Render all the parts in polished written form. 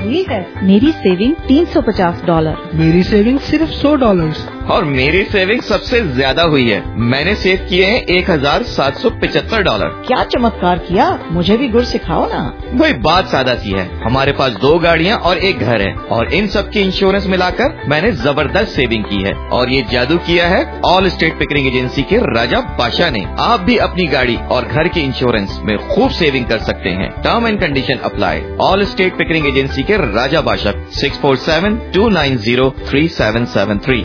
ठीक है। मेरी सेविंग $350, मेरी सेविंग सिर्फ $100। और मेरी सेविंग सबसे ज्यादा हुई है, मैंने सेव किए हैं $1,775। क्या चमत्कार किया, मुझे भी गुर सिखाओ ना। वही बात सादा सी है, हमारे पास 2 गाड़ियाँ और 1 घर है और इन सब की इंश्योरेंस मिलाकर मैंने जबरदस्त सेविंग की है। और ये जादू किया है ऑल स्टेट पिकरिंग एजेंसी के राजा बादशाह ने। आप भी अपनी गाड़ी और घर के इंश्योरेंस में खूब सेविंग कर सकते हैं। Term and condition apply. All state Pickering agency के राजा बादशाह 647-290-3773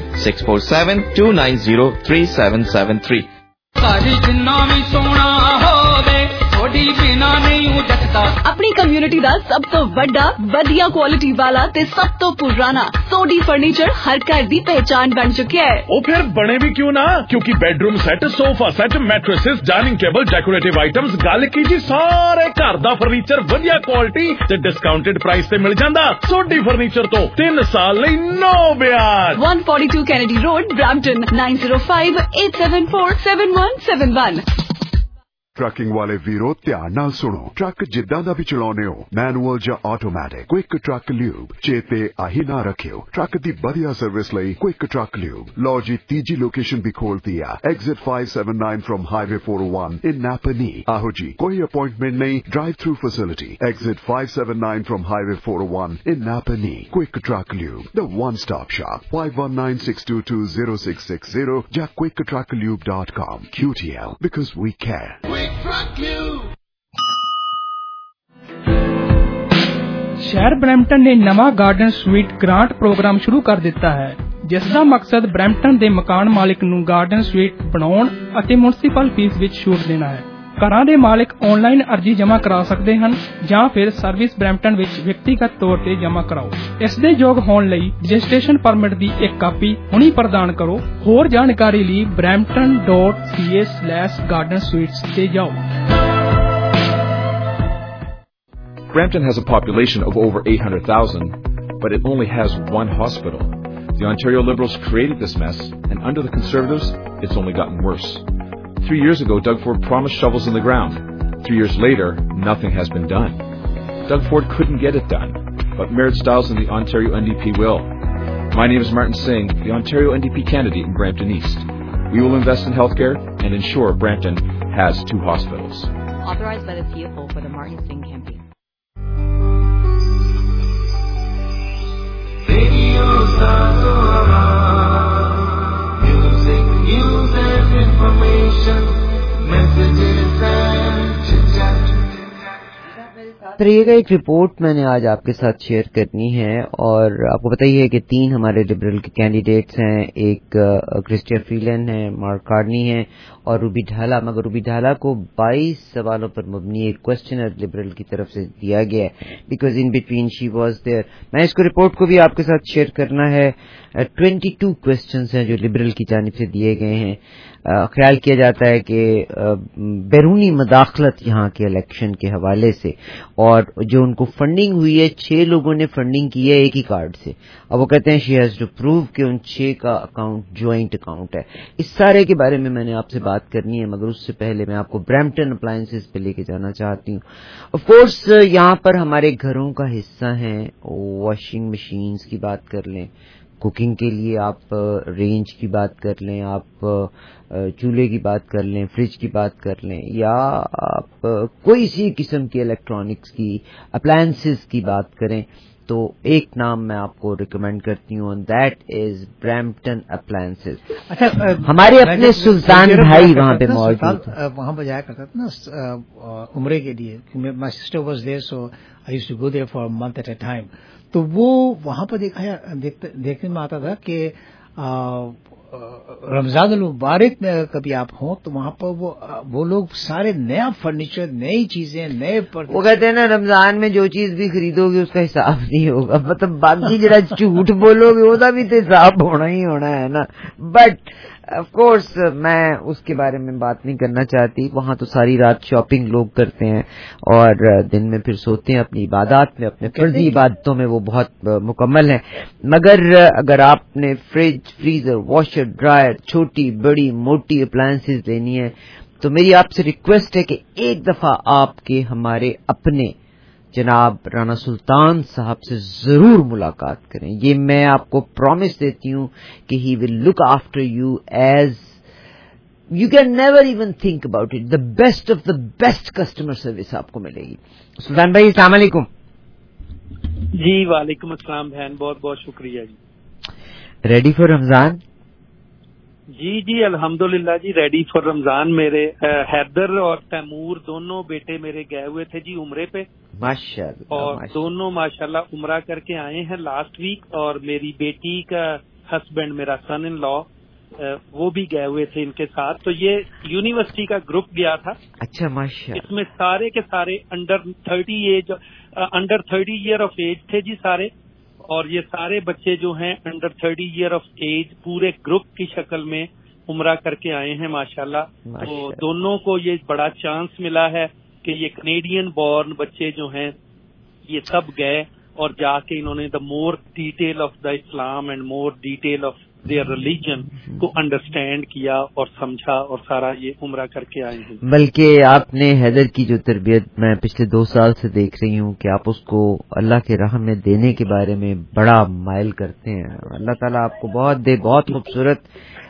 647-290-3773। ਸਾਡੀ ਜਿੰਨਾ ਵੀ ਸੋਹਣਾ ਹੋਵੇ ਥੋੜੀ ਬਿਨਾ ਨਹੀਂ ਉਜੜਦਾ। अपनी कम्युनिटी ਦਾ ਸਭ ਤੋਂ ਵੱਡਾ ਵਧੀਆ ਕੁਆਲਿਟੀ ਵਾਲਾ ਤੇ ਸਭ ਤੋਂ ਪੁਰਾਣਾ ਸੋਡੀ ਫਰਨੀਚਰ ਹਰ ਘਰ ਦੀ ਪਹਿਚਾਨ ਬਣ ਚੁੱਕਿਆ ਹੈ। ਉਹ ਫਿਰ ਬਣੇ ਵੀ ਕਿਉਂ ਨਾ, ਕਿਉਂਕਿ bedroom set, sofa set, mattresses, dining table, decorative items, ਗੱਲ ਕੀ ਜੀ ਸਾਰੇ ਘਰ ਦਾ ਫਰਨੀਚਰ ਵਧੀਆ ਕੁਆਲਿਟੀ ਤੇ ਡਿਸਕਾਊਂਟਡ ਪ੍ਰਾਈਸ ਤੇ ਮਿਲ ਜਾਂਦਾ। ਸੋਡੀ ਫਰਨੀਚਰ ਤੋਂ 3 ਸਾਲ ਲਈ ਨੋ ਵਿਆਜ। 142 Kennedy Road, Brampton, 9058747171। ਟਰੱਕਿੰਗ ਵਾਲੇ ਵੀਰੋ ਧਿਆਨ ਨਾਲ ਸੁਣੋ। ਟਰੱਕ ਜਿੱਦਾਂ ਦਾ ਵੀ ਚਲਾਉਨੇ ਹੋ, ਮੈਨੂਅਲ ਜਾਂ ਆਟੋਮੈਟਿਕ, ਕੁਇਕ ਟਰੱਕ ਲਿਊਬ ਚੇਤੇ ਆਹੀ ਨਾ ਰੱਖਿਓ। ਟਰੱਕ ਦੀ ਵਧੀਆ ਸਰਵਿਸ ਲਈ ਕੁਇਕ ਟਰੱਕ ਲਿਊਬ। ਲਓ ਜੀ, ਤੀਜੀ ਲੋਕੇਸ਼ਨ ਵੀ ਖੋਲਤੀ ਆ, exit 579 from highway 401 in Napanee. ਆਹੋ ਜੀ, ਕੋਈ ਅਪਾਇੰਟਮੈਂਟ ਨਹੀਂ, drive through facility. Exit 579 from highway 401 in Napanee. Quick Truck Lube, the one stop shop. 5196220660 ਜਾਂ quicktrucklube.com। QTL, because we care. ਸ਼ਹਿਰ ਬਰੈਂਪਟਨ ਨੇ ਨਵਾਂ ਗਾਰਡਨ ਸਵੀਟ ਗ੍ਰਾਂਟ ਪ੍ਰੋਗਰਾਮ ਸ਼ੁਰੂ ਕਰ ਦਿੱਤਾ ਹੈ, ਜਿਸ ਦਾ ਮਕਸਦ ਬਰੈਂਪਟਨ ਦੇ ਮਕਾਨ ਮਾਲਿਕ ਨੂੰ ਗਾਰਡਨ ਸਵੀਟ ਬਣਾਉਣ ਅਤੇ ਮਿਊਨਿਸਪਲ ਫੀਸ ਵਿੱਚ ਛੂਟ ਦੇਣਾ ਹੈ। ਘਰਾਂ ਦੇ ਮਾਲਕ ਆਨਲਾਈਨ ਅਰਜ਼ੀ ਜਮ੍ਹਾਂ ਕਰਾ ਸਕਦੇ ਹਨ ਜਾਂ ਫਿਰ ਸਰਵਿਸ ਬਰੈਂਪਟਨ ਵਿੱਚ ਵਿਅਕਤੀਗਤ ਤੌਰ ਤੇ ਜਮ੍ਹਾਂ ਕਰਾਓ। ਇਸ ਦੇ ਯੋਗ ਹੋਣ ਲਈ ਰਜਿਸਟ੍ਰੇਸ਼ਨ ਪਰਮਿਟ ਦੀ ਇੱਕ ਕਾਪੀ ਹੁਣੀ ਪ੍ਰਦਾਨ ਕਰੋ। ਹੋਰ ਜਾਣਕਾਰੀ ਲਈ brampton.ca/garden-suites ਤੇ ਜਾਓ। Brampton has a population of over 800,000, but it only has one hospital. The Ontario Liberals created this mess, and under the Conservatives, it's only gotten worse. 3 years ago, Doug Ford promised shovels in the ground. 3 years later, nothing has been done. Doug Ford couldn't get it done, but Merritt Stiles and the Ontario NDP will. My name is Martin Singh, the Ontario NDP candidate in Brampton East. We will invest in healthcare and ensure Brampton has 2 hospitals. Authorized by the CFO for the Martin Singh campaign. Radio music, news and information, messages and chit-chat. तो ये एक report मैंने आज आपके साथ share करनी है, और आपको पता ही है कि 3 हमारे लिबरल के कैंडिडेट्स हैं। एक क्रिस्टिया फ्रीलैंड है, मार्क कार्नी है और रूबी ढाला। मगर रूबी ढाला को 22 सवालों पर मबनी एक क्वेश्चनर लिबरल की तरफ से दिया गया है, because in between she was there. मैं इसको रिपोर्ट को भी आपके साथ शेयर करना है। 22 क्वेश्चंस हैं जो लिबरल की जानिब से दिए गए हैं। ख्याल किया जाता है कि बैरूनी मदाखलत यहाँ के इलेक्शन के हवाले से, और जो उनको फंडिंग हुई है, 6 लोगों ने फंडिंग की है एक ही कार्ड से। अब वो कहते हैं शी हैज टू प्रूव कि उन 6 का अकाउंट ज्वाइंट अकाउंट है। इस सारे के बारे में मैंने आपसे बात करनी है, मगर उससे पहले मैं आपको ब्रैम्पटन अप्लायंसेस पे लेके जाना चाहती हूँ। ऑफ कोर्स यहाँ पर हमारे घरों का हिस्सा है। वॉशिंग मशीन्स की बात कर लें, कुकिंग के लिए आप रेंज की बात कर लें, आप चूल्हे की बात कर लें, फ्रिज की बात कर लें, या आप कोई सी किस्म की इलेक्ट्रॉनिक्स की अप्लायंसेस की बात करें, तो एक नाम मैं आपको रिकमेंड करती हूँ, दैट इज ब्रैम्पटन अप्लायंसेस। अच्छा, हमारे अपने सुल्तान भाई वहाँ पे मौजूद, वहाँ पर जाया करता था ना उम्रे के लिए। My sister was there, so I used to go there for a month at a time. तो वो वहाँ पर देखने में आता था कि रमजान मुबारक में कभी आप हो तो वहाँ पर वो लोग सारे नया फर्नीचर, नई चीजें, नए वो कहते हैं ना, रमजान में जो चीज भी खरीदोगे उसका हिसाब नहीं होगा। मतलब बाकी जरा झूठ बोलोगे उसका भी तो हिसाब होना ही होना है ना। बट ऑफ कोर्स मैं उसके बारे में बात नहीं करना चाहती। वहाँ तो सारी रात शॉपिंग लोग करते हैं और दिन में फिर सोते हैं अपनी इबादत में, अपने फर्जी इबादतों में वो बहुत मुकम्मल है। मगर अगर आपने फ्रिज, फ्रीजर, वॉशर, ड्रायर, छोटी बड़ी मोटी अप्लायंसेस लेनी है, तो मेरी आपसे रिक्वेस्ट है कि एक दफा आपके हमारे अपने جناب رانا سلطان صاحب سے ضرور ملاقات کریں. یہ میں آپ کو پرومس دیتی ہوں کہ he will look after you as you can never even think about it. The best of the best customer service آپ کو ملے گی. سلطان بھائی السلام علیکم. جی وعلیکم السلام بہن, بہت بہت شکریہ جی. ریڈی فار رمضان؟ جی الحمدللہ جی ریڈی فار رمضان. میرے حیدر اور تیمور دونوں بیٹے میرے گئے ہوئے تھے جی عمرے پہ, ماشاءاللہ, اور دونوں ماشاءاللہ عمرہ کر کے آئے ہیں لاسٹ ویک. اور میری بیٹی کا ہسبینڈ, میرا سن ان لا, وہ بھی گئے ہوئے تھے ان کے ساتھ. تو یہ یونیورسٹی کا گروپ گیا تھا. اچھا ماشاءاللہ. اس میں سارے کے سارے انڈر 30 ایئر آف ایج تھے جی سارے. اور یہ سارے بچے جو ہیں انڈر 30 ایئر آف ایج پورے گروپ کی شکل میں عمرہ کر کے آئے ہیں ماشاءاللہ. تو دونوں کو یہ بڑا چانس ملا ہے کہ یہ کینیڈین بورن بچے جو ہیں یہ سب گئے اور جا کے انہوں نے the more detail of the Islam and more detail of their religion کو انڈرسٹینڈ کیا اور سمجھا, اور سارا یہ عمرہ کر کے آئے ہیں. بلکہ آپ نے حیدر کی جو تربیت میں پچھلے 2 سال سے دیکھ رہی ہوں کہ آپ اس کو اللہ کے راہ میں دینے کے بارے میں بڑا مائل کرتے ہیں. اللہ تعالیٰ آپ کو بہت دے. بہت خوبصورت.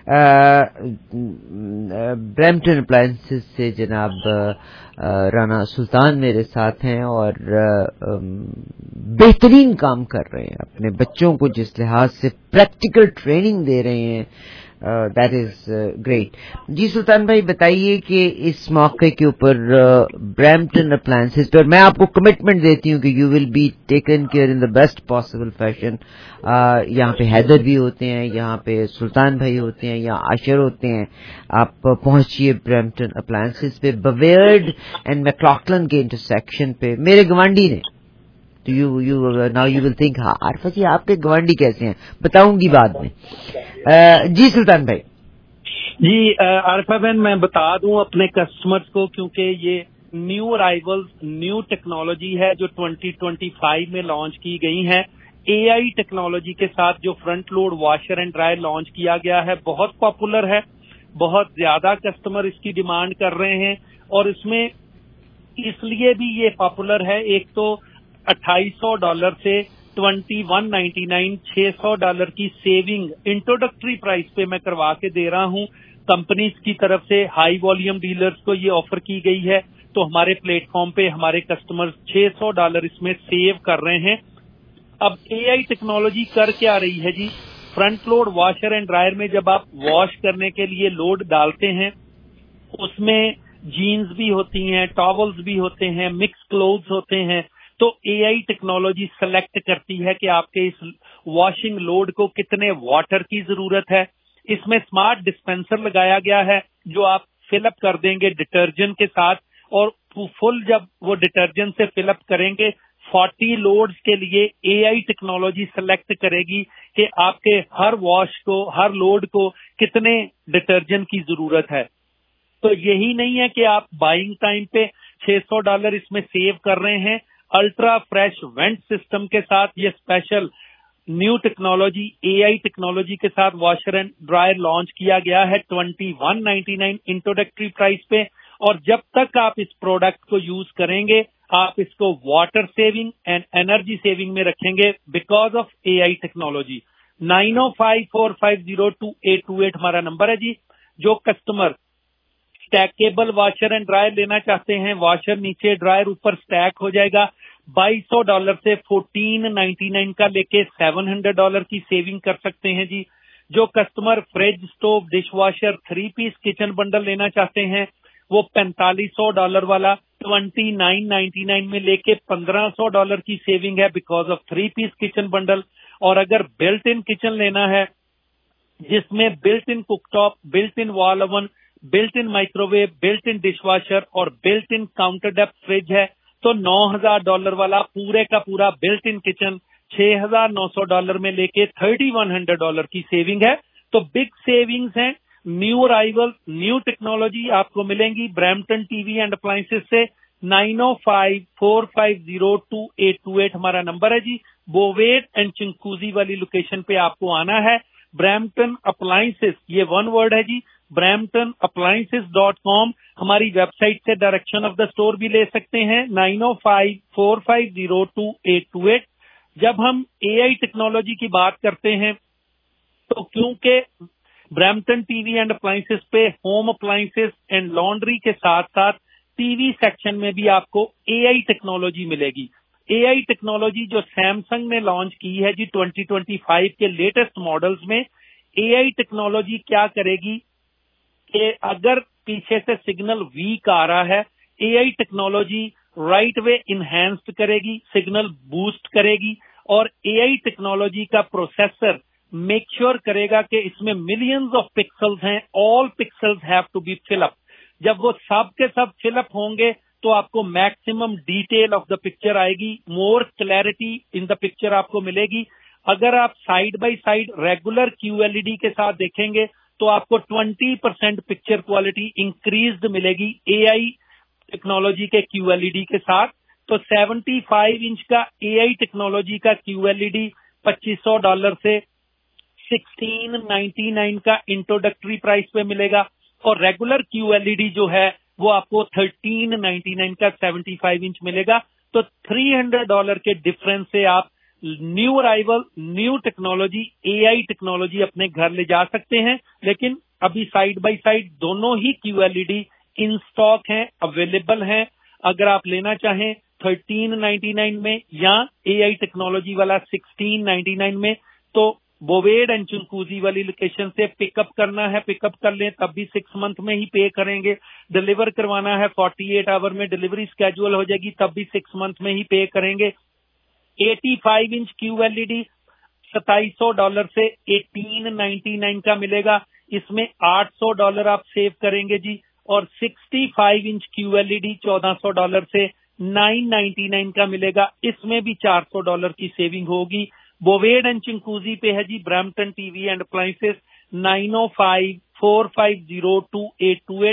برمپٹن اپلائنسز سے جناب رانا سلطان میرے ساتھ ہیں اور بہترین کام کر رہے ہیں. اپنے بچوں کو جس لحاظ سے پریکٹیکل ٹریننگ دے رہے ہیں, دیٹ از گریٹ. جی سلطان بھائی بتائیے کہ اس موقع کے اوپر برمپٹن اپلائنسز پر میں آپ کو کمٹمنٹ دیتی ہوں کہ you will be taken care in the best possible fashion. یہاں پہ حیدر بھی ہوتے ہیں, یہاں پہ سلطان بھائی ہوتے ہیں, یہاں عاشر ہوتے ہیں. آپ پہنچیے برمپٹن اپلائنسز پہ, بویرڈ اینڈ میکلاکلن کے انٹرسیکشن پہ. میرے گوانڈی نے تو ناؤ یو ول تھنک ہاں عارفہ جی آپ کے گوانڈی کیسے ہیں, بتاؤں گی بعد میں. جی سلطان بھائی. جی عارفہ بہن میں بتا دوں اپنے کسٹمرز کو, کیونکہ یہ نیو ارائیولز نیو ٹیکنالوجی ہے جو 2025 میں لانچ کی گئی ہے. اے آئی ٹیکنالوجی کے ساتھ جو front load washer and dryer launch کیا گیا ہے بہت پاپولر ہے. بہت زیادہ کسٹمر اس کی ڈیمانڈ کر رہے ہیں, اور اس میں اس لیے بھی یہ پاپولر ہے, ایک تو $2800 سے $2199 $600 کی سیونگ انٹروڈکٹری پرائز پہ میں کروا کے دے رہا ہوں. کمپنیز کی طرف سے ہائی والیوم ڈیلرز کو یہ آفر کی گئی ہے, تو ہمارے پلیٹ فارم پہ ہمارے کسٹمر $600 اس میں سیو کر رہے ہیں. اب اے آئی ٹیکنالوجی کر کے آ رہی ہے جی, front load washer and dryer میں جب آپ واش کرنے کے لیے لوڈ ڈالتے ہیں اس میں جینز بھی ہوتی ہیں, ٹاولز بھی ہوتے ہیں, مکس کلوتھز ہوتے ہیں. تو اے آئی ٹیکنالوجی سلیکٹ کرتی ہے کہ آپ کے اس واشنگ لوڈ کو کتنے واٹر کی ضرورت ہے. اس میں اسمارٹ ڈسپینسر لگایا گیا ہے جو آپ فل اپ کر دیں گے ڈٹرجنٹ کے ساتھ, اور فل جب وہ ڈٹرجنٹ سے فل اپ کریں گے 40 لوڈز کے لیے اے آئی ٹیکنالوجی سلیکٹ کرے گی کہ آپ کے ہر واش کو, ہر لوڈ کو کتنے ڈٹرجنٹ کی ضرورت ہے. تو یہی نہیں ہے کہ آپ بائنگ ٹائم پہ $600 اس میں سیو کر رہے ہیں. الٹرا فریش وینٹ سسٹم کے ساتھ یہ special new technology A I technology کے ساتھ واشر اینڈ ڈرائر لانچ کیا گیا ہے $2199 انٹروڈکٹری پرائز پہ. اور جب تک آپ اس پروڈکٹ کو یوز کریں گے آپ اس کو water saving and energy saving میں رکھیں گے because of A I technology. 9054502828 ہمارا نمبر ہے جی. جو customer stackable washer and dryer لینا چاہتے ہیں, واشر نیچے ڈرائر اوپر اسٹیک ہو جائے گا, $2200 سے $1499 کا لے کے $700 کی سیونگ کر سکتے ہیں جی. جو customer fridge, stove, dish washer 3 piece kitchen bundle لینا چاہتے ہیں وہ $4500 والا $2999 میں لے کے $1500 کی سیونگ ہے because of 3 piece kitchen bundle. اور اگر بلٹ ان کچن لینا ہے جس میں built in cook top, built in wall oven, built in microwave, built in dish washer اور built in counter depth fridge ہے تو $9000 والا پورے کا پورا بلٹ ان کچن $6900 میں لے کے $3100 کی سیونگ ہے. تو بگ سیونگز ہیں. نیو ارائیول نیو ٹیکنالوجی آپ کو ملیں گی Brampton T V and appliances سے. 9054502828 ہمارا نمبر ہے جی. بوویٹ اینڈ چنکوزی والی لوکیشن پہ آپ کو آنا ہے. برمپٹن اپلائنسز یہ 1 ورڈ ہے جی. bramptonappliances.com, हमारी वेबसाइट से डायरेक्शन ऑफ द स्टोर भी ले सकते हैं 9054502828। जब हम एआई टेक्नोलॉजी की बात करते हैं तो क्योंकि ब्रैम्पटन टीवी एंड अप्लायंसेस पे होम अप्लायंसेस एंड लॉन्ड्री के साथ साथ टीवी सेक्शन में भी आपको एआई टेक्नोलॉजी मिलेगी। एआई टेक्नोलॉजी जो सैमसंग ने लॉन्च की है जी 2025 के लेटेस्ट मॉडल्स में, एआई टेक्नोलॉजी क्या करेगी कि अगर पीछे से सिग्नल वीक आ रहा है, AI technology right way enhanced करेगी, सिग्नल बूस्ट करेगी और एआई टेक्नोलॉजी का प्रोसेसर मेक श्योर करेगा कि इसमें मिलियंस ऑफ पिक्सल्स हैं, all pixels have to be fill up. जब वो सब के सब फिल अप होंगे तो आपको maximum detail of the picture आएगी, more clarity in the picture आपको मिलेगी। अगर आप side by side regular QLED के साथ देखेंगे तो आपको 20% पिक्चर क्वालिटी इंक्रीज्ड मिलेगी एआई टेक्नोलॉजी के QLED के साथ। तो 75 इंच का एआई टेक्नोलॉजी का QLED $2500 से $1699 का इंट्रोडक्टरी प्राइस पे मिलेगा और रेगुलर QLED जो है वो आपको $1399 का 75 इंच मिलेगा। तो $300 के डिफरेंस से आप new arrival, new technology, AI technology अपने घर ले जा सकते हैं। लेकिन अभी साइड बाय साइड दोनों ही QLED इन स्टॉक हैं, अवेलेबल हैं। अगर आप लेना चाहें 1399 में या एआई टेक्नोलॉजी वाला 1699 में, तो बोवेड एंड चुनकूजी वाली लोकेशन से पिकअप करना है, पिकअप कर लें, तब भी 6 मंथ में ही पे करेंगे। डिलीवर करवाना है 48 आवर में डिलीवरी स्केड्यूल हो जाएगी, तब भी 6 मंथ में ही पे करेंगे। 85 इंच QLED $2700 से $1899 का मिलेगा, इसमें $800 आप सेव करेंगे जी। और 65 इंच QLED $1400 से $999 का मिलेगा, इसमें भी $400 की सेविंग होगी। बोवेड एंड चिंकूजी पे है जी ब्रैम्पटन टीवी एंड अप्लायंसेस 9054502828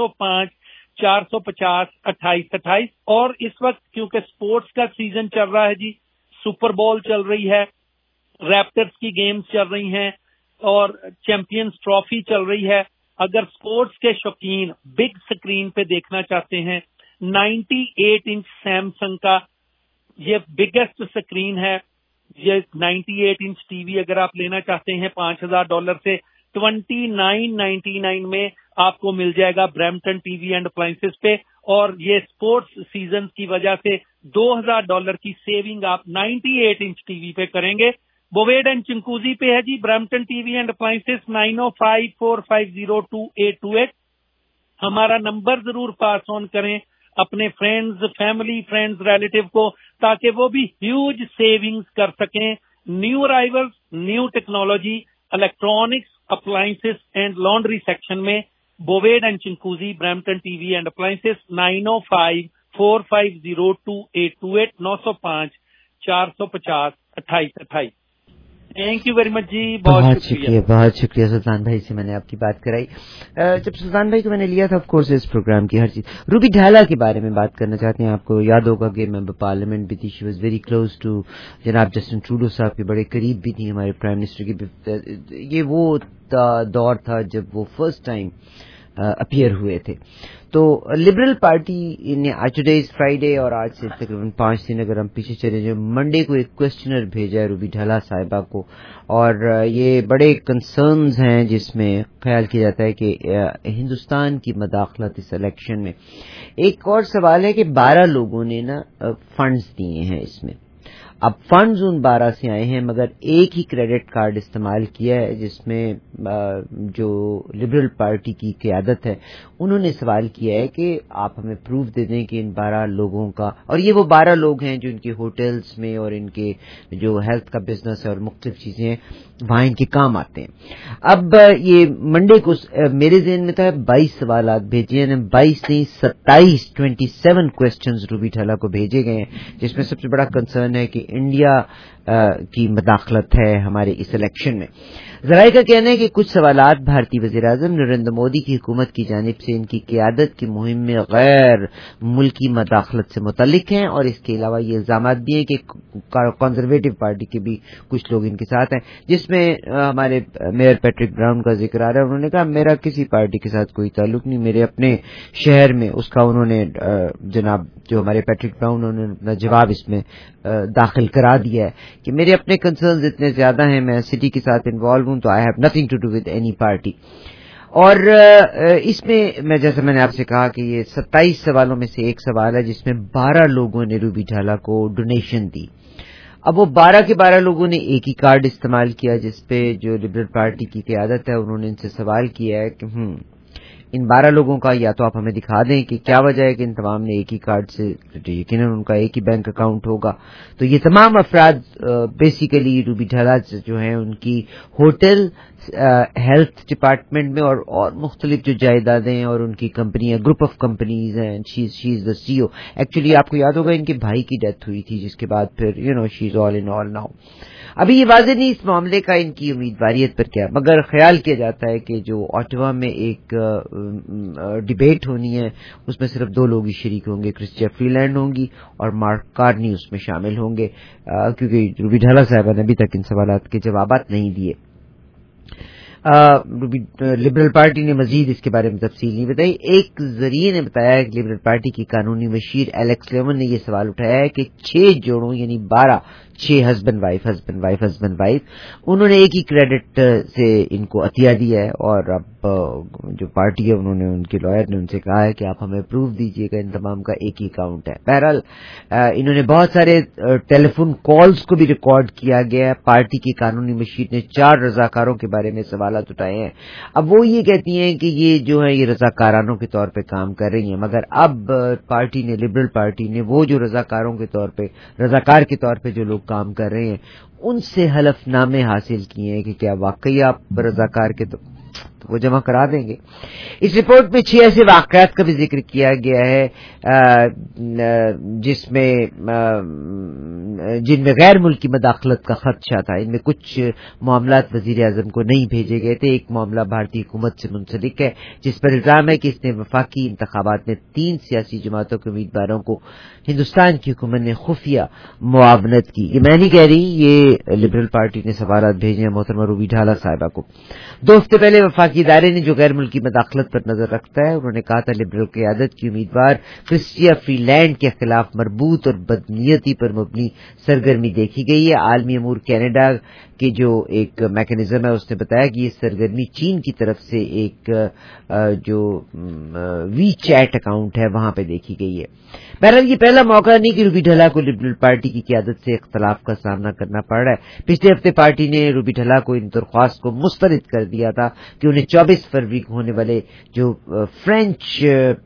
905-450-2828। और इस वक्त क्योंकि स्पोर्ट्स का सीजन चल रहा है जी, सुपर बॉल चल रही है, रैप्टर्स की गेम्स चल रही हैं और चैंपियंस ट्रॉफी चल रही है। अगर स्पोर्ट्स के शौकीन बिग स्क्रीन पे देखना चाहते हैं, 98 इंच सैमसंग का ये बिगेस्ट स्क्रीन है। ये 98 इंच टीवी अगर आप लेना चाहते हैं $5000 से $2999 में आपको मिल जाएगा ब्रैम्पटन टीवी एंड अप्लायंसेस पे। और ये स्पोर्ट्स सीजन की वजह से $2000 की सेविंग आप 98 इंच टीवी पे करेंगे। बोवेड एंड चिंकूजी पे है जी ब्रैम्पटन टीवी एंड अप्लायंसेस 9054502828। हमारा नंबर जरूर पास ऑन करें अपने फ्रेंड्स, फैमिली, फ्रेंड्स, रिलेटिव को, ताकि वो भी ह्यूज सेविंग्स कर सकें। New arrivals, new technology, electronics, appliances and laundry section में Bovaird and Chinkuji Brampton TV and appliances 9054502828 905-450-2828। Thank you very much जी, बहुत शुक्रिया सुल्तान भाई से मैंने आपकी बात कराई। जब सुल्तान भाई को मैंने लिया था ऑफ कोर्स इस प्रोग्राम की हर चीज, रूबी ढाला के बारे में बात करना चाहते हैं। आपको याद होगा कि मेंबर पार्लियामेंट भी थी, she was very close to जनाब जस्टिन ट्रूडो साहब के, बड़े करीब भी थी हमारे प्राइम मिनिस्टर की। ये वो दौर था जब वो फर्स्ट टाइम अपीयर हुए थे। तो लिबरल पार्टी ने आज टुडे इज फ्राइडे और आज से तकरीबन 5 दिन अगर हम पीछे चले जाए, मंडे को एक क्वेश्चनर भेजा है रूबी ढाला साहिबा को, और ये बड़े कंसर्न्स हैं जिसमें ख्याल किया जाता है कि हिंदुस्तान की मदाखलत इस इलेक्शन में। एक और सवाल है कि 12 लोगों ने ना फंड्स दिए हैं इसमें। अब फंड्स उन 12 से आए हैं, मगर एक ही क्रेडिट कार्ड इस्तेमाल किया है जिसमें जो लिबरल पार्टी की क़यादत है उन्होंने सवाल किया है कि आप हमें प्रूफ दे दें कि इन 12 लोगों का, और ये वो 12 लोग हैं जो इनके होटल्स में और इनके जो हेल्थ का बिजनेस है और मुख्तलिफ चीजें हैं वहां इनके काम आते हैं। अब ये मंडे को मेरे ज़हन में था 22 सवाल भेजे हैं, 22 नहीं 27 क्वेश्चंस रूबी ढाला को भेजे गए हैं, जिसमें सबसे बड़ा कंसर्न है कि इंडिया کی مداخلت ہے ہمارے اس الیکشن میں. ذرائع کا کہنا ہے کہ کچھ سوالات بھارتی وزیراعظم نریندر مودی کی حکومت کی جانب سے ان کی قیادت کی مہم میں غیر ملکی مداخلت سے متعلق ہیں، اور اس کے علاوہ یہ الزامات بھی ہیں کہ کنزرویٹو پارٹی کے بھی کچھ لوگ ان کے ساتھ ہیں، جس میں ہمارے میئر پیٹرک براؤن کا ذکر آ رہا ہے. انہوں نے کہا میرا کسی پارٹی کے ساتھ کوئی تعلق نہیں، میرے اپنے شہر میں اس کا انہوں نے جناب جو ہمارے پیٹرک براؤن انہوں نے اپنا جواب اس میں داخل کرا دیا ہے کہ میرے اپنے کنسرنز اتنے زیادہ ہیں، میں سٹی کے ساتھ انوالو ہوں، تو I have nothing to do with any party. اور اس میں جیسے میں نے آپ سے کہا کہ یہ 27 سوالوں میں سے ایک سوال ہے جس میں 12 لوگوں نے روبی ڈھالا کو ڈونیشن دی. اب وہ 12 کے 12 لوگوں نے ایک ہی کارڈ استعمال کیا جس پہ جو لبرل پارٹی کی قیادت ہے انہوں نے ان سے سوال کیا ہے کہ ان 12 لوگوں کا یا تو آپ ہمیں دکھا دیں کہ کیا وجہ ہے کہ ان تمام نے ایک ہی کارڈ سے، یقیناً ان کا ایک ہی بینک اکاؤنٹ ہوگا. تو یہ تمام افراد بیسیکلی روبی ڈھالا جو ہیں ان کی ہوٹل، ہیلتھ ڈپارٹمنٹ میں اور مختلف جو جائیدادیں اور ان کی کمپنیاں، گروپ آف کمپنیز ہیں. شی از دا سی او. ایکچولی آپ کو یاد ہوگا ان کے بھائی کی ڈیتھ ہوئی تھی جس کے بعد پھر شی از آل ان آل ناؤ. ابھی یہ واضح نہیں اس معاملے کا ان کی امیدواریت پر کیا، مگر خیال کیا جاتا ہے کہ جو آٹوا میں ایک ڈیبیٹ ہونی ہے اس میں صرف 2 لوگ ہی شریک ہوں گے، کرسچیا فری لینڈ ہوں گی اور مارک کارنی اس میں شامل ہوں گے، کیونکہ روبی ڈھالا صاحبہ نے ابھی تک ان سوالات کے جوابات نہیں دیے. لبرل پارٹی نے مزید اس کے بارے میں تفصیل نہیں بتائی. ایک ذریعے نے بتایا کہ لبرل پارٹی کی قانونی مشیر ایلیکس لیمن نے یہ سوال اٹھایا ہے کہ 6 جوڑوں یعنی 6 ہسبینڈ وائف انہوں نے ایک ہی کریڈٹ سے ان کو عطیہ دیا ہے، اور اب جو پارٹی ہے انہوں نے ان کے لائر نے ان سے کہا ہے کہ آپ ہمیں پروف دیجئے گا، ان تمام کا ایک ہی اکاؤنٹ ہے. بہرحال انہوں نے بہت سارے ٹیلی فون کالز کو بھی ریکارڈ کیا گیا ہے. پارٹی کی قانونی مشیر نے 4 رضاکاروں کے بارے میں سوالات اٹھائے ہیں. اب وہ یہ کہتی ہیں کہ یہ جو ہے یہ رضاکارانوں کے طور پہ کام کر رہی ہیں، مگر اب پارٹی نے، لبرل پارٹی نے، وہ جو رضاکاروں کے طور پہ، رضاکار کے طور پہ جو لوگ کام کر رہے ہیں ان سے حلف نامے حاصل کیے ہیں کہ کیا واقعی آپ رضاکار کے تو وہ جمع کرا دیں گے. اس رپورٹ میں 6 ایسے واقعات کا بھی ذکر کیا گیا ہے جن میں غیر ملکی مداخلت کا خدشہ تھا. ان میں کچھ معاملات وزیر اعظم کو نہیں بھیجے گئے تھے. ایک معاملہ بھارتی حکومت سے منسلک ہے جس پر الزام ہے کہ اس نے وفاقی انتخابات میں 3 سیاسی جماعتوں کے امیدواروں کو ہندوستان کی حکومت نے خفیہ معاونت کی. یہ میں نہیں کہہ رہی، یہ لبرل پارٹی نے سوالات بھیجے ہیں محترمہ روبی ڈھالا صاحبہ کو. 2 ہفتے پہلے وفاقی ادارے نے جو غیر ملکی مداخلت پر نظر رکھتا ہے انہوں نے کہا تھا لبرل قیادت کی امیدوار کرسچیا فری لینڈ کے خلاف مربوط اور بدنیتی پر مبنی سرگرمی دیکھی گئی ہے. عالمی امور کینیڈا کے جو ایک میکینزم ہے اس نے بتایا کہ یہ سرگرمی چین کی طرف سے ایک جو وی چیٹ اکاؤنٹ ہے وہاں پہ دیکھی گئی ہے. بہرحال یہ پہلا موقع نہیں کہ روبی ڈھلا کو لبرل پارٹی کی قیادت سے اختلاف کا سامنا کرنا پڑ رہا ہے. پچھلے ہفتے پارٹی نے روبی ڈھلا کو ان درخواست کو مسترد کر دیا تھا کہ انہیں 24 فروری کو ہونے والے جو فرینچ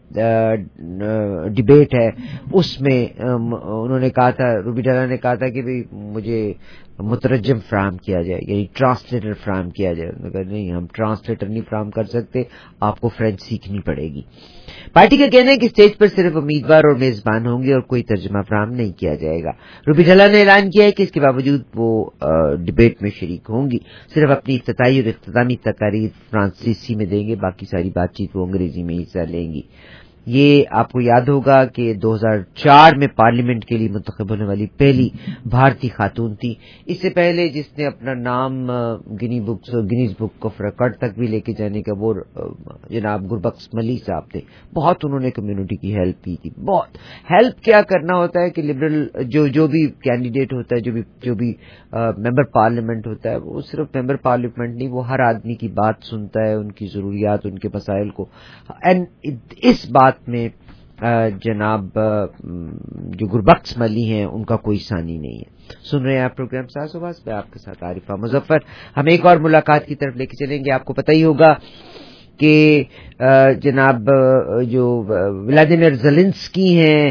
ڈیبیٹ ہے اس میں انہوں نے کہا تھا، روبی ڈھلا نے کہا تھا کہ بھئی مجھے مترجم فراہم کیا جائے یعنی ٹرانسلیٹر فراہم کیا جائے. انہوں نے کہا نہیں، ہم ٹرانسلیٹر نہیں فراہم کر سکتے، آپ کو فرینچ سیکھنی پڑے گی. پارٹی کا کہنا ہے کہ اسٹیج پر صرف امیدوار اور میزبان ہوں گے اور کوئی ترجمہ فراہم نہیں کیا جائے گا. روبی ڈھلا نے اعلان کیا ہے کہ اس کے باوجود وہ ڈیبیٹ میں شریک ہوں گی، صرف اپنی افتتاحی اور اختتامی تقاریر فرانسیسی میں دیں گے، باقی ساری بات چیت وہ انگریزی میں حصہ لیں گی. یہ آپ کو یاد ہوگا کہ 2004 میں پارلیمنٹ کے لیے منتخب ہونے والی پہلی بھارتی خاتون تھی. اس سے پہلے جس نے اپنا نام گنیز بک آف ریکارڈ تک بھی لے کے جانے کا وہ جناب گربخش ملی صاحب تھے. بہت انہوں نے کمیونٹی کی ہیلپ کی تھی. بہت ہیلپ کیا کرنا ہوتا ہے کہ لبرل جو بھی کینڈیڈیٹ ہوتا ہے، جو بھی ممبر پارلیمنٹ ہوتا ہے، وہ صرف ممبر پارلیمنٹ نہیں، وہ ہر آدمی کی بات سنتا ہے، ان کی ضروریات، ان کے مسائل کو. اس بات میں جناب جو گربخش ملی ہیں ان کا کوئی ثانی نہیں ہے. سن رہے ہیں آپ پروگرام ساز و باز میں آپ کے ساتھ عارفہ مظفر. ہم ایک اور ملاقات کی طرف لے کے چلیں گے. آپ کو پتہ ہی ہوگا کہ جناب جو ولادیمیر زیلنسکی ہیں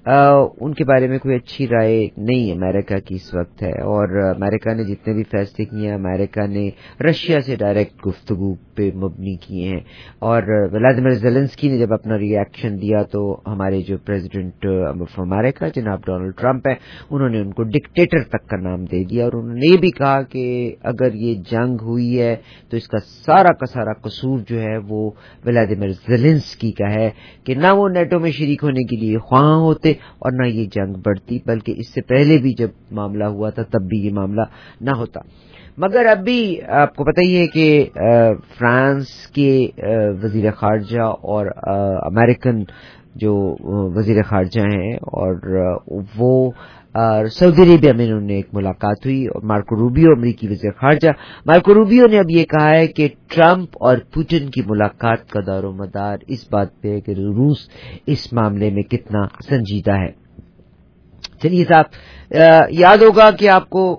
ان کے بارے میں کوئی اچھی رائے نہیں امریکہ کی اس وقت ہے، اور امریکہ نے جتنے بھی فیصلے کیے ہیں امریکہ نے رشیا سے ڈائریکٹ گفتگو پہ مبنی کیے ہیں، اور ولادیمیر زیلنسکی نے جب اپنا ری ایکشن دیا تو ہمارے جو پریزیڈنٹ آف امریکہ جناب ڈونلڈ ٹرمپ ہے انہوں نے ان کو ڈکٹیٹر تک کا نام دے دیا، اور انہوں نے یہ بھی کہا کہ اگر یہ جنگ ہوئی ہے تو اس کا سارا قصور جو ہے وہ ولادیمیر زیلنسکی کا ہے کہ نہ وہ نیٹو میں شریک ہونے کے لیے خواہاں ہوتے اور نہ یہ جنگ بڑھتی، بلکہ اس سے پہلے بھی جب معاملہ ہوا تھا تب بھی یہ معاملہ نہ ہوتا۔ مگر اب بھی آپ کو پتہ ہی ہے کہ فرانس کے وزیر خارجہ اور امریکن جو وزیر خارجہ ہیں اور وہ سعودی عربیہ میں انہوں نے ایک ملاقات ہوئی، اور مارکو روبیو امریکی وزیر خارجہ مارکو روبیو نے اب یہ کہا ہے کہ ٹرمپ اور پوٹن کی ملاقات کا دار و مدار اس بات پہ ہے کہ روس اس معاملے میں کتنا سنجیدہ ہے۔ چلیے صاحب، یاد ہوگا کہ آپ کو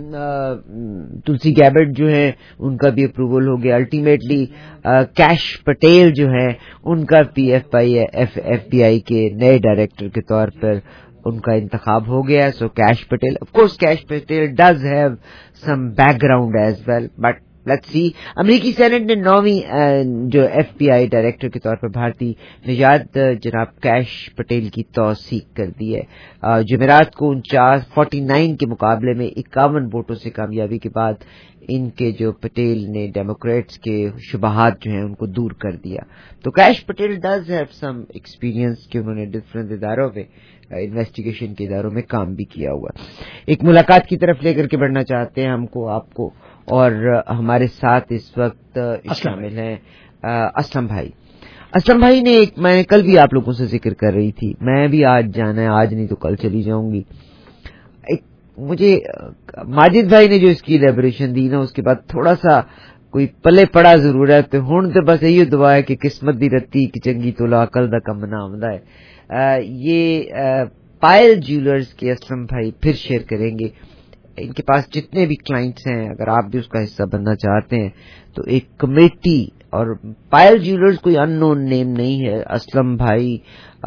تلسی گیبٹ جو ہے ان کا بھی اپروول ہو گیا، الٹیمیٹلی کیش پٹیل جو ہے ان کا پی ایف بی آئی کے نئے ڈائریکٹر کے طور پر ان کا انتخاب ہو گیا۔ So Kash Patel, of course Kash Patel does have some background as well, but let's see. امریکی سینٹ نے 9ویں جو ایف بی آئی ڈائریکٹر کے طور پر بھارتی نژاد جناب کیش پٹیل کی توثیق کر دی ہے۔ جمعرات کو 49 کے مقابلے میں 51 ووٹوں سے کامیابی کے بعد ان کے جو پٹیل نے ڈیموکریٹس کے شبہات جو ہیں ان کو دور کر دیا۔ تو Kash Patel does have some experience کہ انہوں نے ڈفرینٹ اداروں میں انویسٹیگیشن کے اداروں میں کام بھی کیا ہوا۔ ایک ملاقات کی طرف لے کر کے بڑھنا چاہتے ہیں ہم کو آپ کو، اور ہمارے ساتھ اس وقت شامل ہیں اسلم بھائی۔ اسلم بھائی نے ایک، میں کل بھی آپ لوگوں سے ذکر کر رہی تھی، میں بھی آج جانا ہے، آج نہیں تو کل چلی جاؤں گی۔ مجھے ماجد بھائی نے جو اس کی ایلیبریشن دی نا اس کے بعد تھوڑا سا کوئی پلے پڑا ضرور ہے، تو ہن تو بس یہی دعا ہے کہ قسمت دی رتی کہ چنگی تو عقل دا کم نہ آمدا ہے۔ یہ پائل جیولرز کے اسلم بھائی پھر شیئر کریں گے۔ ان کے پاس جتنے بھی کلائنٹس ہیں، اگر آپ بھی اس کا حصہ بننا چاہتے ہیں تو ایک کمیٹی، اور پائل جیولرز کوئی ان نون نیم نہیں ہے۔ اسلم بھائی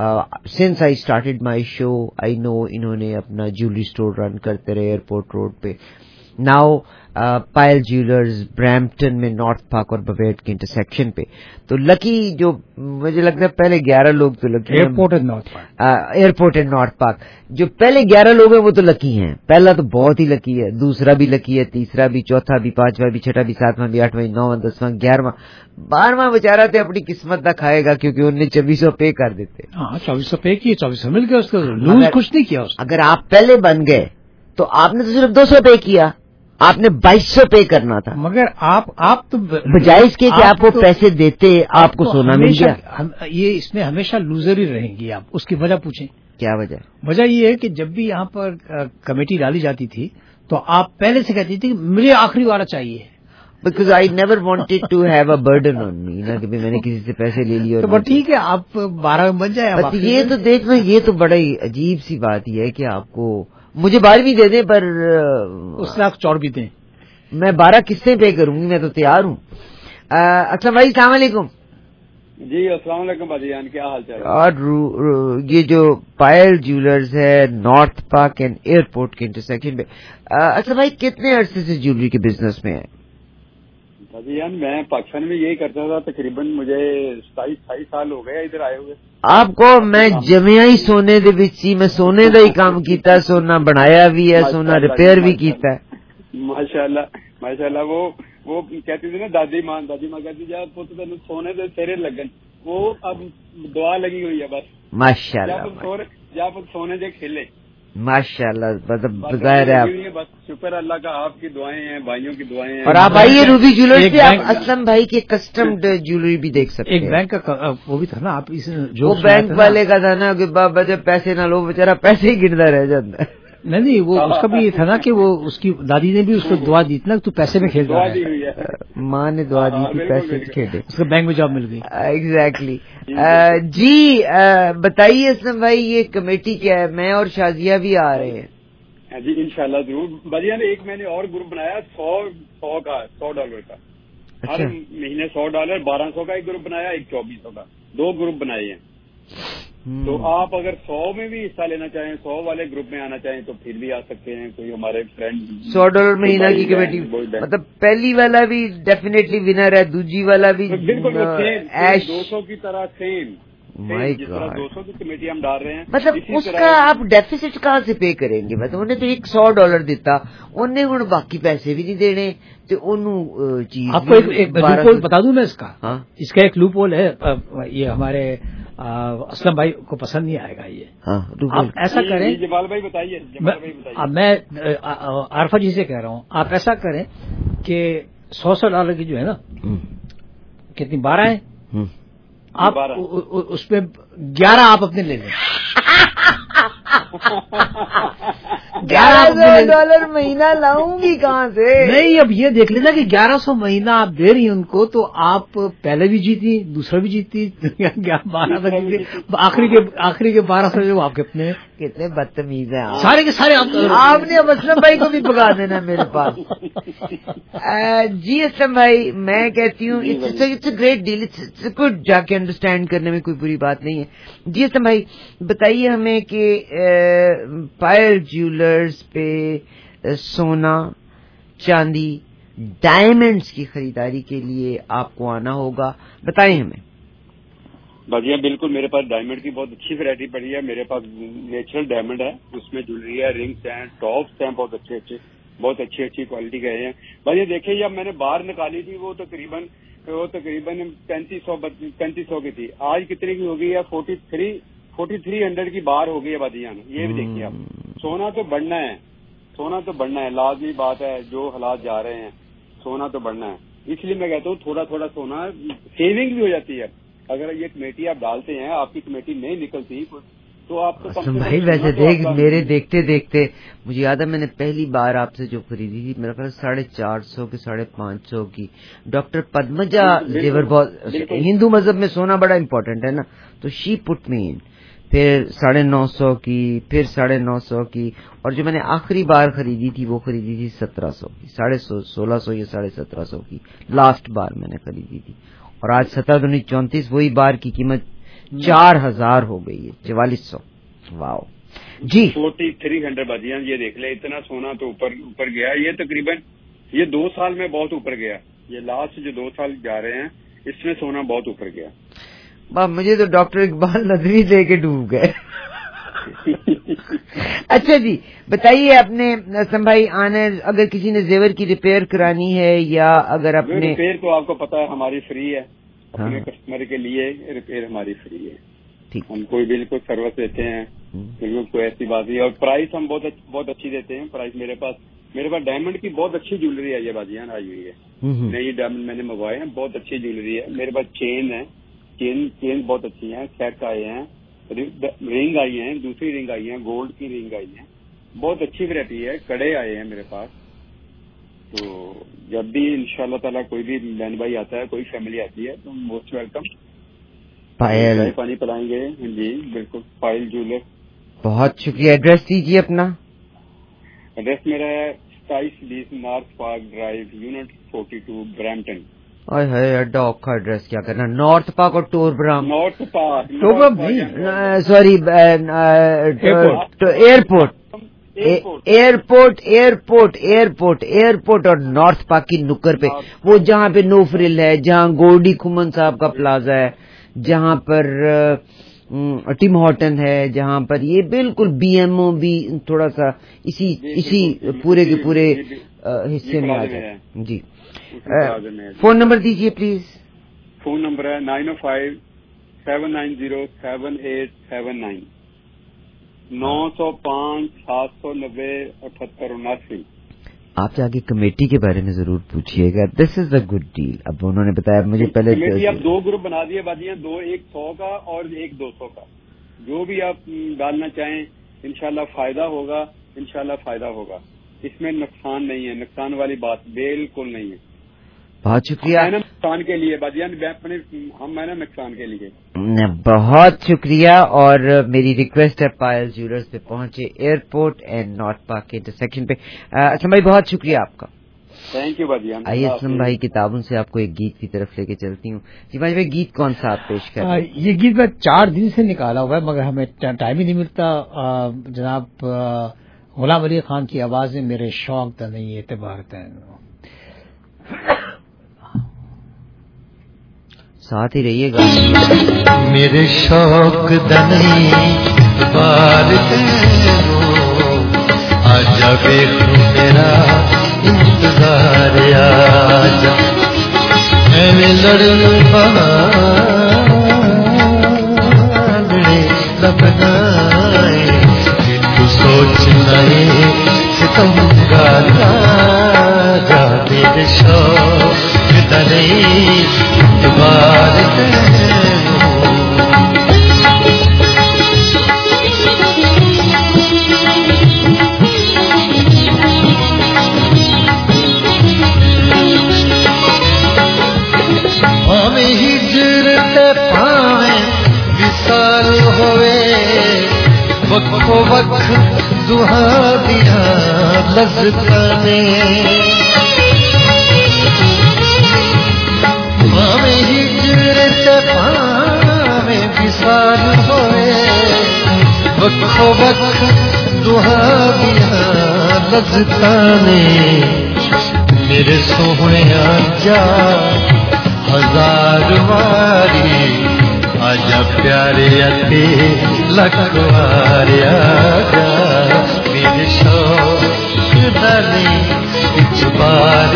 سنس آئی اسٹارٹیڈ مائی شو آئی نو انہوں نے اپنا جیولری اسٹور رن کرتے رہے ایئرپورٹ روڈ پہ۔ ناؤ پائل جیولرز برامپٹن میں نارتھ پارک اور بویٹ کے انٹرسیکشن پہ۔ تو لکی جو مجھے لگتا ہے پہلے 11 لوگ تو lucky airport and North Park, airport and North Park, جو پہلے 11 لوگ ہیں وہ تو لکی ہیں۔ پہلا تو بہت ہی لکی ہے، دوسرا بھی لکی ہے، تیسرا بھی، چوتھا بھی، پانچواں بھی، چھٹا بھی، ساتواں بھی، آٹھواں، نواں، 10واں، 11واں، 12واں بےچارہ تو اپنی قسمت نہ کھائے گا کیونکہ انہوں نے 2400 پے کر دیتے۔ ہاں 2400 پے کیے، 2400 مل گیا، اس کا لوز کچھ نہیں کیا۔ اگر آپ پہلے بن گئے تو آپ نے تو صرف 200 پے کیا، آپ نے 2200 پے کرنا تھا۔ مگر آپ تو بجائے اس کے کہ آپ کو پیسے دیتے آپ کو سونا مل گیا۔ یہ اس میں ہمیشہ لوزر ہی رہیں گی آپ، اس کی وجہ پوچھیں۔ کیا وجہ؟ وجہ یہ ہے کہ جب بھی یہاں پر کمیٹی ڈالی جاتی تھی تو آپ پہلے سے کہتی تھی کہ مجھے آخری وارہ چاہیے، Because I never wanted to have a burden on me، نہ کہ میں نے کسی سے پیسے لے لیے۔ تو ٹھیک ہے، آپ 12 میں بن جائے۔ یہ تو دیکھنا، یہ تو بڑا ہی عجیب سی بات یہ ہے کہ آپ کو مجھے 12ویں دے دیں پر اس سے آپ چوڑ بھی دیں، میں 12 قسطیں پے کروں گی، میں تو تیار ہوں۔ اچھا بھائی السلام علیکم۔ جی السلام علیکم بھائی جان، کیا حال چال ہے؟ اور یہ جو پائل جیولرز ہے نارتھ پارک اینڈ ایئرپورٹ کے انٹرسیکشن پہ، اچھا بھائی کتنے عرصے سے جیولری کے بزنس میں ہیں؟ بھائی جان میں پاکستان میں یہی کرتا تھا، تقریباً مجھے 27 سال ہو گئے ادھر آئے ہوئے۔ آپ کو میں جمعی سونے دے وچ سی، میں سونے دا ہی کام کیتا، سونا بنایا بھی ہے، سونا ریپیئر بھی کیتا ہے۔ ماشاءاللہ وہ کہتی تھی نا دادی ماں کہتی جا پوت تین سونے دے تیرے لگن، وہ اب دعا لگی ہوئی ہے بس ماشاءاللہ، جب سونے دے کھیلے ماشاءاللہ، مطلب بظاہر ہے بس شکر اللہ کا، آپ کی دعائیں ہیں، بھائیوں کی دعائیں ہیں۔ اور آپ آئیے روبی جیولرز سے، آپ اسلم بھائی کے کسٹمڈ جیولری بھی دیکھ سکتے ہیں۔ ایک بینک کا وہ بھی تھا نا، آپ وہ بینک والے کا تھا نا کہ بابا جب پیسے نہ لو بیچارہ پیسے ہی گرتا رہ جاتا ہے۔ نہیں وہ اس کا بھی یہ تھا نا کہ وہ اس کی دادی نے بھی اس کو دعا دی تھی نا، تو پیسے میں کھیل رہا ہے، ماں نے دعا دی تھی پیسے کھیلے، اس کو بینک میں جاب مل گئی۔ ایگزیکٹلی۔ جی بتائیے اسلم بھائی یہ کمیٹی کیا ہے؟ میں اور شازیہ بھی آ رہے ہیں۔ جی انشاءاللہ ضرور بھیا نے ایک میں نے اور گروپ بنایا $100 کا، $100 کا، ہر مہینے $100، $1200 کا ایک گروپ بنایا، ایک $2400 کا، 2 گروپ بنائے ہیں۔ تو آپ اگر 100 میں بھی حصہ لینا چاہیں، 100 والے گروپ میں آنا چاہیں تو پھر بھی آ سکتے ہیں. کوئی ہمارے فرینڈ $100 مہینہ کی کمیٹی، مطلب پہلی والا بھی ڈیفینیٹلی ونر ہے، دوسری والا بھی بالکل ایش 200 کی طرح سیم. جس طرح 200 کی کمیٹی ہم ڈال رہے ہیں، مطلب اس کا آپ ڈیفیسٹ کہاں سے پے کریں گے؟ مطلب انہیں تو ایک $100 دیتا، انہیں ہوں باقی پیسے بھی نہیں دینے تو انہوں چیز. آپ کو ایک لوپ ہول بتا دوں میں اس کا. اس کا ایک لوپ ہول ہے، یہ ہمارے اسلم بھائی کو پسند نہیں آئے گا. یہ آپ ایسا کریں، جمال بھائی بتائیے. میں عارفہ جی سے کہہ رہا ہوں، آپ ایسا کریں کہ $100 کی جو ہے نا، کتنی 12 ہیں آپ اس میں 11 آپ اپنے لے لیں. $1100 مہینہ لاؤں گی کہاں سے؟ نہیں، اب یہ دیکھ لینا کہ 1100 مہینہ آپ دے رہی ہیں ان کو، تو آپ پہلے بھی جیتی، دوسرا بھی جیتی، 12 تک جیتی، آخری کے 1200 جو آپ کے اپنے. کتنے بدتمیز ہیں سارے کے سارے. آپ نے اب اسلم بھائی کو بھی پکا دینا میرے پاس. جی اسلم بھائی، میں کہتی ہوں it's a great deal, it's good, جا کے انڈرسٹینڈ کرنے میں کوئی بری بات نہیں ہے. جی اسلم بھائی بتائیے ہمیں کہ پائل جیولرز پہ سونا، چاندی، ڈائمنڈز کی خریداری کے لیے آپ کو آنا ہوگا، بتائیں ہمیں. باجی بالکل، میرے پاس ڈائمنڈ کی بہت اچھی ویرائٹی پڑی ہے. میرے پاس نیچرل ڈائمنڈ ہے، اس میں جویلری ہے، رنگس ہیں، ٹاپس ہیں، بہت اچھی کوالٹی کے ہیں. باجی دیکھیں جب میں نے باہر نکالی تھی وہ تقریباً 3500 کی تھی. آج کتنے کی ہو گئی ہے؟ 4300 کی باہر ہو گئی ہے باجی. یہ بھی دیکھیے آپ، سونا تو بڑھنا ہے، لازمی بات ہے. جو حالات جا رہے ہیں سونا تو بڑھنا ہے. اس لیے میں کہتا ہوں تھوڑا تھوڑا سونا، سیونگ بھی ہو جاتی ہے. اگر یہ کمیٹی آپ ڈالتے ہیں، آپ کی کمیٹی نہیں نکلتی تو آپ کو بھائی ویسے دیکھ میرے دیکھتے مجھے یاد ہے میں نے پہلی بار آپ سے جو خریدی تھی میرا خیال 450 کی 550 کی ڈاکٹر پدمجا زیور. بہت ہندو مذہب میں سونا بڑا امپورٹنٹ ہے نا، تو شی پٹ می ان. پھر 950 کی، پھر 950 کی، اور جو میں نے آخری بار خریدی تھی وہ خریدی تھی 1700 کی، 1650 یا 1750 کی لاسٹ بار میں نے خریدی تھی. اور آج 17-34 وہی بار کی قیمت 4000 ہو گئی ہے، 4400. واو جی 4300 باجیاں. یہ دیکھ لیں اتنا سونا تو اوپر گیا. یہ تقریباً 2 سال میں بہت اوپر گیا. یہ لاسٹ جو 2 سال جا رہے ہیں اس میں سونا بہت اوپر گیا. مجھے تو ڈاکٹر اقبال نظری لے کے ڈوب گئے. اچھا جی بتائیے، اپنے اسلم بھائی آنے اگر کسی نے زیور کی ریپیئر کرانی ہے یا اگر اپنے ریپیئر تو آپ کو پتا ہے ہماری فری ہے، اپنے کسٹمر کے لیے ریپیئر ہماری فری ہے. ہم کوئی بالکل سروس دیتے ہیں، بالکل کوئی ایسی بات نہیں. اور پرائز ہم بہت اچھی دیتے ہیں. پرائز میرے پاس ڈائمنڈ کی بہت اچھی جیولری ہے. یہ بازیاں آئی ہوئی ہے، نئی ڈائمنڈ میں نے منگوائے ہیں، بہت اچھی جیولری ہے. میرے پاس چین ہے، چین بہت اچھی ہیں، سیٹ آئے ہیں، رنگ آئی ہیں، دوسری رنگ آئی ہیں، گولڈ کی رنگ آئی ہیں. بہت اچھی ویرائٹی ہے. کڑے آئے ہیں میرے پاس. تو جب بھی انشاءاللہ تعالیٰ کوئی بھی بہن بھائی آتا ہے، کوئی فیملی آتی ہے تو موسٹ ویلکم. پائل پانی پلائیں گے. جی بالکل، پائل جیولر. بہت شکریہ. ایڈریس دیجیے اپنا. ایڈریس میرا ہے 2720 North Park drive, unit 42، Brampton. اڈا اوکھا ایڈریس کیا کرنا. نارتھ پارک اور Torbram, North Park sorry airport اور نارتھ پارک کی نکر پہ، وہ جہاں پہ نو فرل ہے، جہاں گورڈی کھمن صاحب کا پلازا ہے، جہاں پر ٹم ہارٹن ہے، جہاں پر یہ بالکل بی ایم او بھی تھوڑا سا اسی پورے کے پورے حصے میں آ جائے. جی فون نمبر دیجیے پلیز. فون نمبر ہے 905-790-7879، 905-790-7879. آپ جاگے کمیٹی کے بارے میں ضرور پوچھیے گا. دس از اے گڈ ڈیل. اب انہوں نے بتایا مجھے پہلے کمیٹی آپ 2 گروپ بنا دیے باجیاں، 2 ایک 100 کا اور ایک 200 کا. جو بھی آپ ڈالنا چاہیں انشاءاللہ فائدہ ہوگا. اس میں نقصان نہیں ہے، نقصان والی بات بالکل نہیں ہے. بہت شکریہ. نقصان کے لیے باجیاں، ہم میں نقصان کے لیے. بہت شکریہ. اور میری ریکویسٹ ہے پائل جیولرز پہ پہنچے، ایئرپورٹ اینڈ نارتھ پارک کے انٹرسیکشن پہ. اچھا بھائی بہت شکریہ آپ کا. تھینک یو بھائی. آئیے اسلم بھائی کتابوں سے آپ کو ایک گیت کی طرف لے کے چلتی ہوں. جی بھائی گیت کون سا آپ پیش کر رہے ہیں؟ یہ گیت میں 4 دن سے نکالا ہوا ہے مگر ہمیں ٹائم ہی نہیں ملتا. جناب غلام علی خان کی آواز میں میرے شوق دا نہیں اعتبار ساتھ ہی رہیے گا. میرے شوق دا نہیں اعتبار آجا دیکھو میرا انتظار آجا میں لڑوں بہانے لبنا تو سوچنا ستم گانا جا میرے شوق دا نہیں اعتبار وقو وقت دہا دیا لذکانے ماں ہجرت پاویں وصال ہوئے وقو وقت دہا دیا لذکانے میرے سوہنے آجا ہزار واری آجا پیارے اتے لکھوارے آجا میرے شوق دا نہیں اعتبار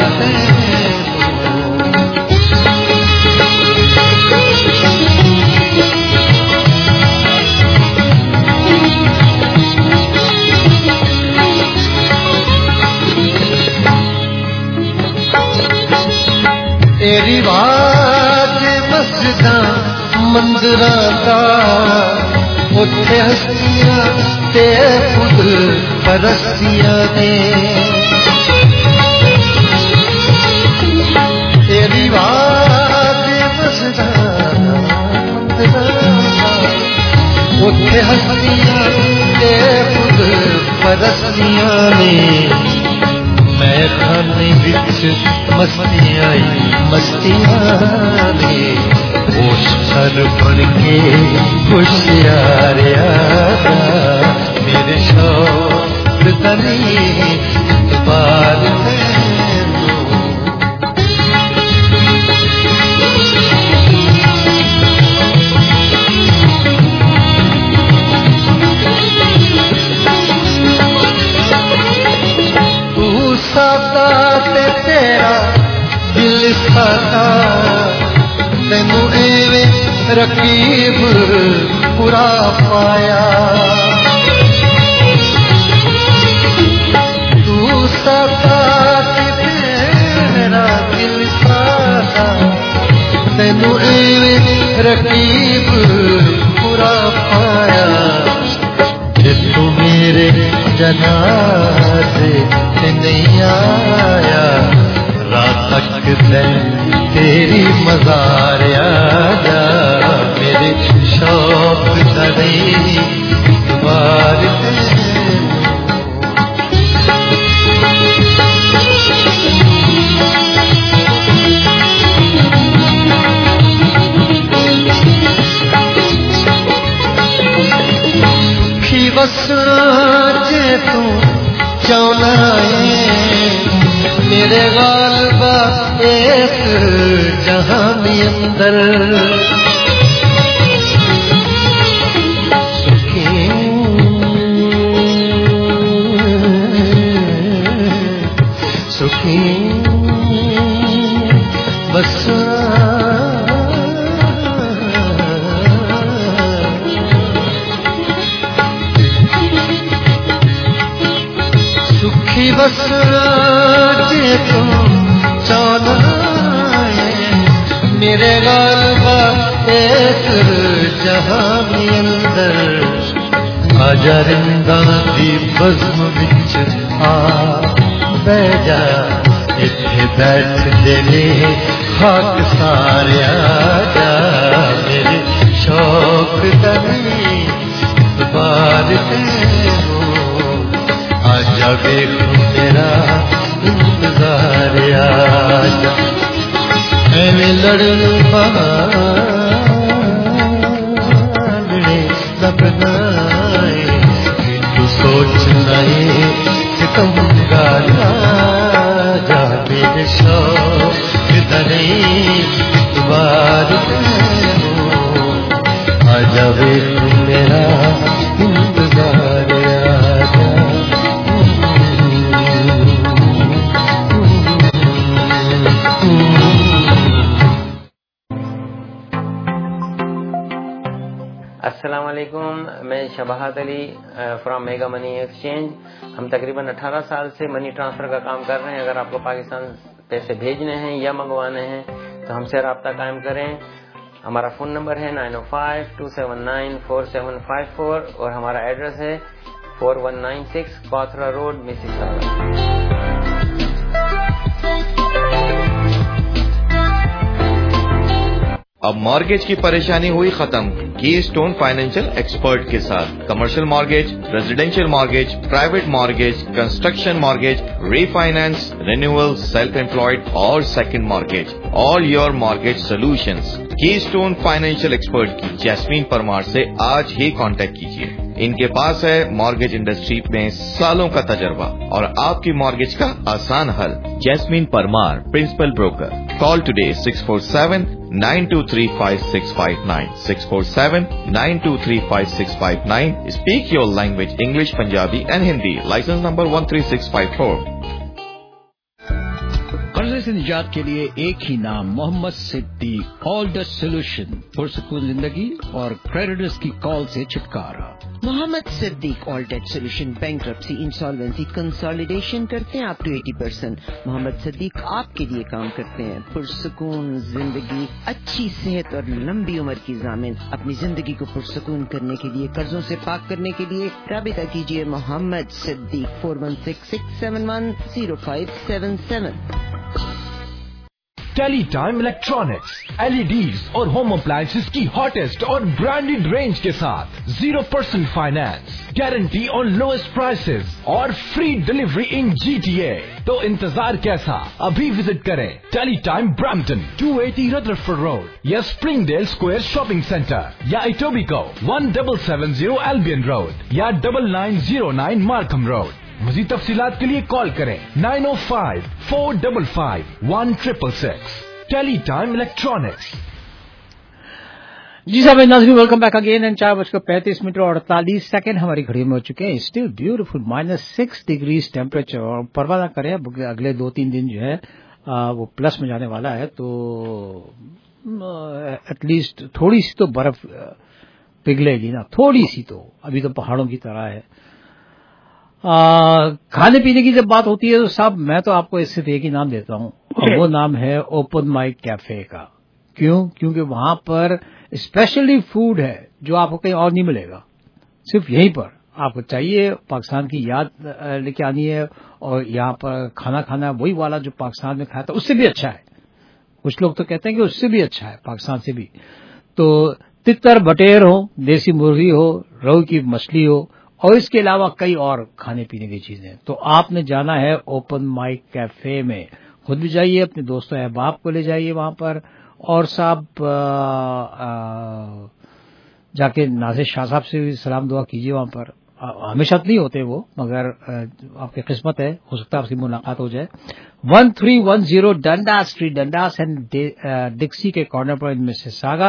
تیری بات مسجداں مندراں دا اتے ہستیاں تے خود پرستیاں نے تیری بات مسجداں مندراں دا اتے ہستیاں تے خود پرستیاں نے میں خانے وچ مستیاں مستیاں نے ہوش سر بن کے ہوشیار آجا میرے شوق دا نہیں اعتبار تو سادہ تے تیرا دل سادہ تینوں ایویں رقیب پورا پایا تو سادہ تیرا دل سادہ تینوں ایویں رقیب پورا پایا جے تو میرے جنازے تے نہیں آیا رات تک تیری مزار آجا میرے شوق دا نہیں اعتبار کی وسنا جے تو چاہنا ہے میرے غالبہ ایک جہان اندر سکھی بس سکھی بس جے تم چاہنا ہے میرے غالبہ ایک جہان اندر آجا رنداں دی بزم وچ آ بہ جا اتھے بیٹھ دے نے خاک سارے آجا میرے شوق دا نہیں اعتبار تینوں آجا ویکھ میرا इंतजार आजा एवें लड़न बहाने सबनाए तू सोचना ये सितमगार आजा मेरे शौक दरे इतबार आजा वे तू मेरा इंतजार आजा السلام علیکم، میں Shabahat Ali from mega money exchange. ہم تقریباً 18 سال سے منی ٹرانسفر کا کام کر رہے ہیں. اگر آپ کو پاکستان پیسے بھیجنے ہیں یا منگوانے ہیں تو ہم سے رابطہ قائم کریں. ہمارا فون نمبر ہے 905-279-4754 اور ہمارا ایڈریس ہے 4196 کوتھرا روڈ، مسیساگا. اب مارگیج کی پریشانی ہوئی ختم کی اسٹون فائنینشیل ایکسپرٹ کے ساتھ. Commercial mortgage, residential mortgage, private mortgage, construction mortgage, refinance, renewal, self employed اور second mortgage. All your mortgage solutions keystone financial expert کی جیسمین پرمار سے آج ہی کانٹیکٹ کیجیے. ان کے پاس ہے مارگیج انڈسٹری میں سالوں کا تجربہ اور آپ کی مارگیج کا آسان حل. Jasmine Parmar, principal broker. Call today 647-923-5659 647-923-5659. Speak your language, English, Punjabi and Hindi. License number 13654. قرضے سے نجات کے لیے ایک ہی نام، محمد صدیق. آل ڈیٹ سولوشن، پرسکون زندگی اور کریڈیٹرز کی کال سے چھٹکارا. Muhammad Siddiq all debt solution bankruptcy insolvency consolidation کرتے ہیں اپ ٹو 80%. محمد صدیق آپ کے لیے کام کرتے ہیں. پرسکون زندگی، اچھی صحت اور لمبی عمر کی ضامن. اپنی زندگی کو پرسکون کرنے کے لیے، قرضوں سے پاک کرنے کے لیے رابطہ کیجیے Muhammad Siddiq 416-671-0577. Teletime electronics, LEDs اور ہوم اپلائنسز کی ہاٹیسٹ اور برانڈیڈ رینج کے ساتھ 0% finance, guarantee on lowest prices اور فری ڈلیوری ان GTA. تو انتظار کیسا؟ ابھی وزٹ کریں Teletime Brampton 280 Rutherford road یا Springdale square shopping centre یا ایٹوبیکو 1770 ایلبین روڈ یا 9909 مارکھم روڈ. مزید تفصیلات کے لیے کال کریں 905-455-1666. ٹیلی ٹائم الیکٹرانکس. جی صاحب ناظرین، ویلکم بیک اگین. 4:35 اور 48 ہماری گھڑی میں ہو چکے ہیں. Still beautiful -6 degrees temperature. اور پرواہ نہ کریں، اگلے 2-3 دن جو ہے وہ پلس میں جانے والا ہے. تو ایٹ لیسٹ تھوڑی سی تو برف پگھلے گی نا، تھوڑی سی تو. ابھی تو پہاڑوں کی طرح ہے. کھانے پینے کی جب بات ہوتی ہے تو صاحب میں تو آپ کو اس سے ایک ہی نام دیتا ہوں، اور وہ نام ہے اوپن مائک کیفے کا. کیونکہ وہاں پر اسپیشلی فوڈ ہے جو آپ کو کہیں اور نہیں ملے گا. صرف یہیں پر آپ کو چاہیے. پاکستان کی یاد لے کے آنی ہے اور یہاں پر کھانا کھانا وہی والا جو پاکستان میں کھایا تھا اس سے بھی اچھا ہے. کچھ لوگ تو کہتے ہیں کہ اس سے بھی اچھا ہے پاکستان سے بھی. تو تتر بٹیر ہو، دیسی مرغی ہو، روہو کی مچھلی ہو، اور اس کے علاوہ کئی اور کھانے پینے کی چیزیں. تو آپ نے جانا ہے اوپن مائک کیفے میں. خود بھی جائیے، اپنے دوستوں احباب کو لے جائیے وہاں پر. اور صاحب جا کے ناظر شاہ صاحب سے بھی سلام دعا کیجیے. وہاں پر ہمیشہ نہیں ہوتے وہ، مگر آپ کی قسمت ہے، ہو سکتا ہے آپ سے ملاقات ہو جائے. 1310 Dundas street, Dundas and Dixie کے کارنر پر مسیساگا.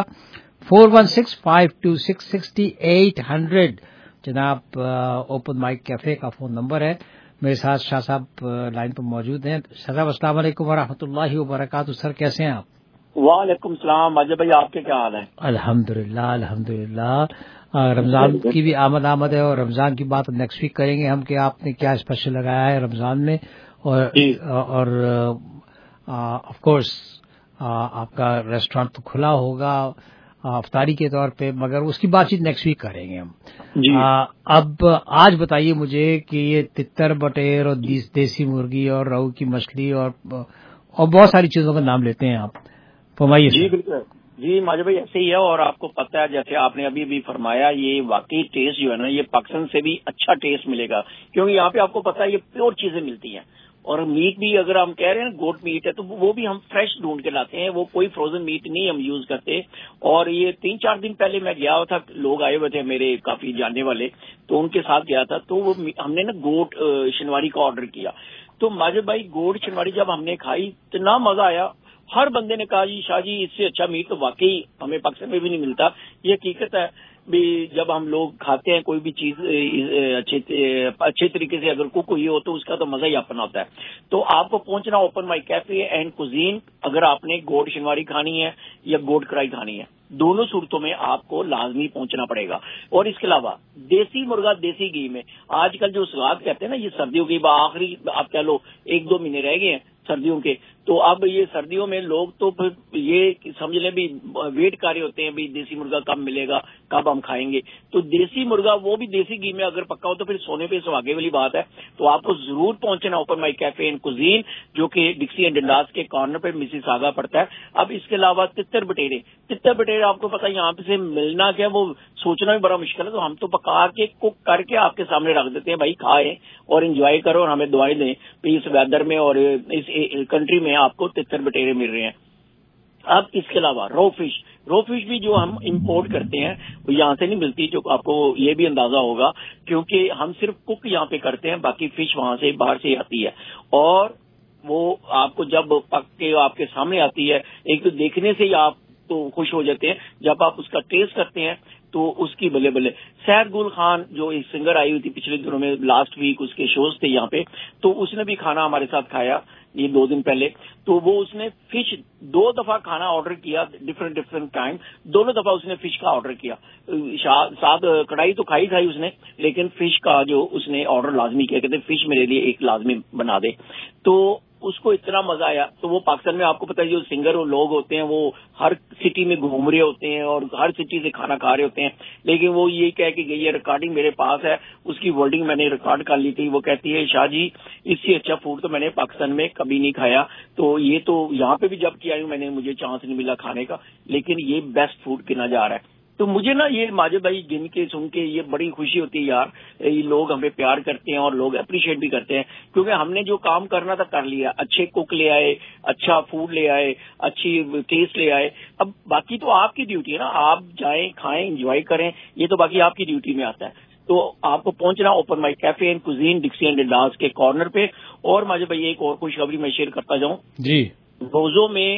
416-526-6800 جناب اوپن مائک کیفے کا فون نمبر ہے. میرے ساتھ شاہ صاحب لائن پر موجود ہیں. شاہ صاحب السلام علیکم ورحمۃ اللہ وبرکاتہ. سر کیسے ہیں آپ؟ وعلیکم السلام. واجب بھائی آپ کے کیا حال ہے؟ الحمدللہ. رمضان کی بھی آمد ہے، اور رمضان کی بات نیکسٹ ویک کریں گے ہم کہ آپ نے کیا اسپیشل لگایا ہے رمضان میں. اور آف کورس آپ کا ریسٹورینٹ تو کھلا ہوگا افطاری کے طور پہ، مگر اس کی بات چیت نیکسٹ ویک کریں گے ہم. اب آج بتائیے مجھے کہ یہ تتر بٹیر اور دیسی مرغی اور روہو کی مچھلی اور بہت ساری چیزوں کا نام لیتے ہیں آپ، فرمائیے. جی بالکل. جی ماجد بھائی ایسے ہی ہے، اور آپ کو پتہ ہے جیسے آپ نے ابھی بھی فرمایا، یہ واقعی ٹیسٹ جو ہے نا، یہ پاکستان سے بھی اچھا ٹیسٹ ملے گا، کیونکہ یہاں پہ آپ کو پتہ ہے یہ پیور چیزیں ملتی ہیں. اور میٹ بھی اگر ہم کہہ رہے ہیں گوٹ میٹ ہے تو وہ بھی ہم فریش ڈھونڈ کے لاتے ہیں, وہ کوئی فروزن میٹ نہیں ہم یوز کرتے. اور یہ 3-4 دن پہلے میں گیا ہوا تھا, لوگ آئے ہوئے تھے میرے کافی جاننے والے, تو ان کے ساتھ گیا تھا, تو وہ ہم نے نا گوٹ شنواری کا آرڈر کیا. تو ماجد بھائی گوٹ شنواری جب ہم نے کھائی اتنا مزہ آیا. ہر بندے نے کہا جی شاہ جی اس سے اچھا میٹ تو واقعی ہمیں پاکستان میں بھی نہیں ملتا. یہ حقیقت ہے بھی, جب ہم لوگ کھاتے ہیں کوئی بھی چیز اچھے طریقے سے اگر کوک ہوئی ہو تو اس کا تو مزہ ہی اپنا ہوتا ہے. تو آپ کو پہنچنا open my cafe and cuisine, اگر آپ نے گوٹ شنواری کھانی ہے یا گوٹ کڑائی کھانی ہے, دونوں صورتوں میں آپ کو لازمی پہنچنا پڑے گا. اور اس کے علاوہ دیسی مرغا دیسی گھی میں آج کل جو سواد کہتے ہیں نا, یہ سردیوں کی آخری آپ کہہ لو 1-2 مہینے رہ گئے ہیں سردیوں کے, تو اب یہ سردیوں میں لوگ تو پھر یہ سمجھ لیں بھی ویٹ کر رہے ہوتے ہیں بھی دیسی مرغا کب ملے گا, کب ہم کھائیں گے. تو دیسی مرغا وہ بھی دیسی گھی میں اگر پکا ہو تو پھر سونے پہ سہاگے والی بات ہے. تو آپ کو ضرور پہنچنا open my cafe and cuisine, جو کہ ڈکسی اینڈ ڈنڈاس کے کارنر پہ مسز آگا پڑتا ہے. اب اس کے علاوہ تتر بٹیرے آپ کو پتا یہاں پہ سے ملنا کیا, وہ سوچنا بھی بڑا مشکل ہے. تو ہم تو پکا کے کوک کر کے آپ کے سامنے رکھ دیتے ہیں, بھائی کھائیں اور انجوائے کرو اور ہمیں دعائیں دیں. اس ویدر میں اور اس کنٹری میں آپ کو تتر بٹیرے مل رہے ہیں. اب اس کے علاوہ رو فش بھی جو ہم امپورٹ کرتے ہیں وہ یہاں سے نہیں ملتی, جو آپ کو یہ بھی اندازہ ہوگا, کیونکہ ہم صرف کوک یہاں پہ کرتے ہیں, باقی فش وہاں سے باہر سے آتی ہے. اور وہ آپ کو جب پک کے آپ کے سامنے آتی ہے, ایک تو دیکھنے سے ہی آپ تو خوش ہو جاتے ہیں, جب آپ اس کا ٹیسٹ کرتے ہیں تو اس کی بلے بلے. سید گل خان جو ایک سنگر آئی ہوئی تھی پچھلے دنوں میں, لاسٹ ویک اس کے شوز تھے یہاں پہ, تو اس نے بھی کھانا ہمارے ساتھ کھایا یہ 2 دن پہلے. تو وہ اس نے فش 2 دفعہ کھانا آرڈر کیا, ڈفرنٹ ٹائم, دونوں دفعہ اس نے فش کا آرڈر کیا. ساتھ کڑھائی تو کھائی اس نے, لیکن فش کا جو اس نے آرڈر لازمی کیا, کہتے فش میرے لیے ایک لازمی بنا دے. تو اس کو اتنا مزہ آیا. تو وہ پاکستان میں آپ کو پتا ہے جو سنگر لوگ ہوتے ہیں وہ ہر سٹی میں گھوم رہے ہوتے ہیں اور ہر سٹی سے کھانا کھا رہے ہوتے ہیں, لیکن وہ یہ کہہ کے گئی ہے, ریکارڈنگ میرے پاس ہے, اس کی ورڈنگ میں نے ریکارڈ کر لی تھی. وہ کہتی ہے شاہ جی اس سے اچھا فوڈ تو میں نے پاکستان میں کبھی نہیں کھایا. تو یہ تو یہاں پہ بھی جب کیا ہوں میں نے, مجھے چانس نہیں ملا کھانے کا, لیکن یہ بیسٹ فوڈ گنا جا رہا ہے. تو مجھے نا یہ ماجد بھائی گن کے سن کے یہ بڑی خوشی ہوتی ہے یار, یہ لوگ ہمیں پیار کرتے ہیں اور لوگ اپریشیٹ بھی کرتے ہیں, کیونکہ ہم نے جو کام کرنا تھا کر لیا. اچھے کوک لے آئے, اچھا فوڈ لے آئے, اچھی ٹیسٹ لے آئے. اب باقی تو آپ کی ڈیوٹی ہے نا, آپ جائیں کھائیں انجوائے کریں, یہ تو باقی آپ کی ڈیوٹی میں آتا ہے. تو آپ کو پہنچنا open my cafe and cuisine Dixie and Dundas کے کارنر پہ. اور ماجد بھائی ایک اور خوشخبری میں شیئر کرتا جاؤں جی. روزوں میں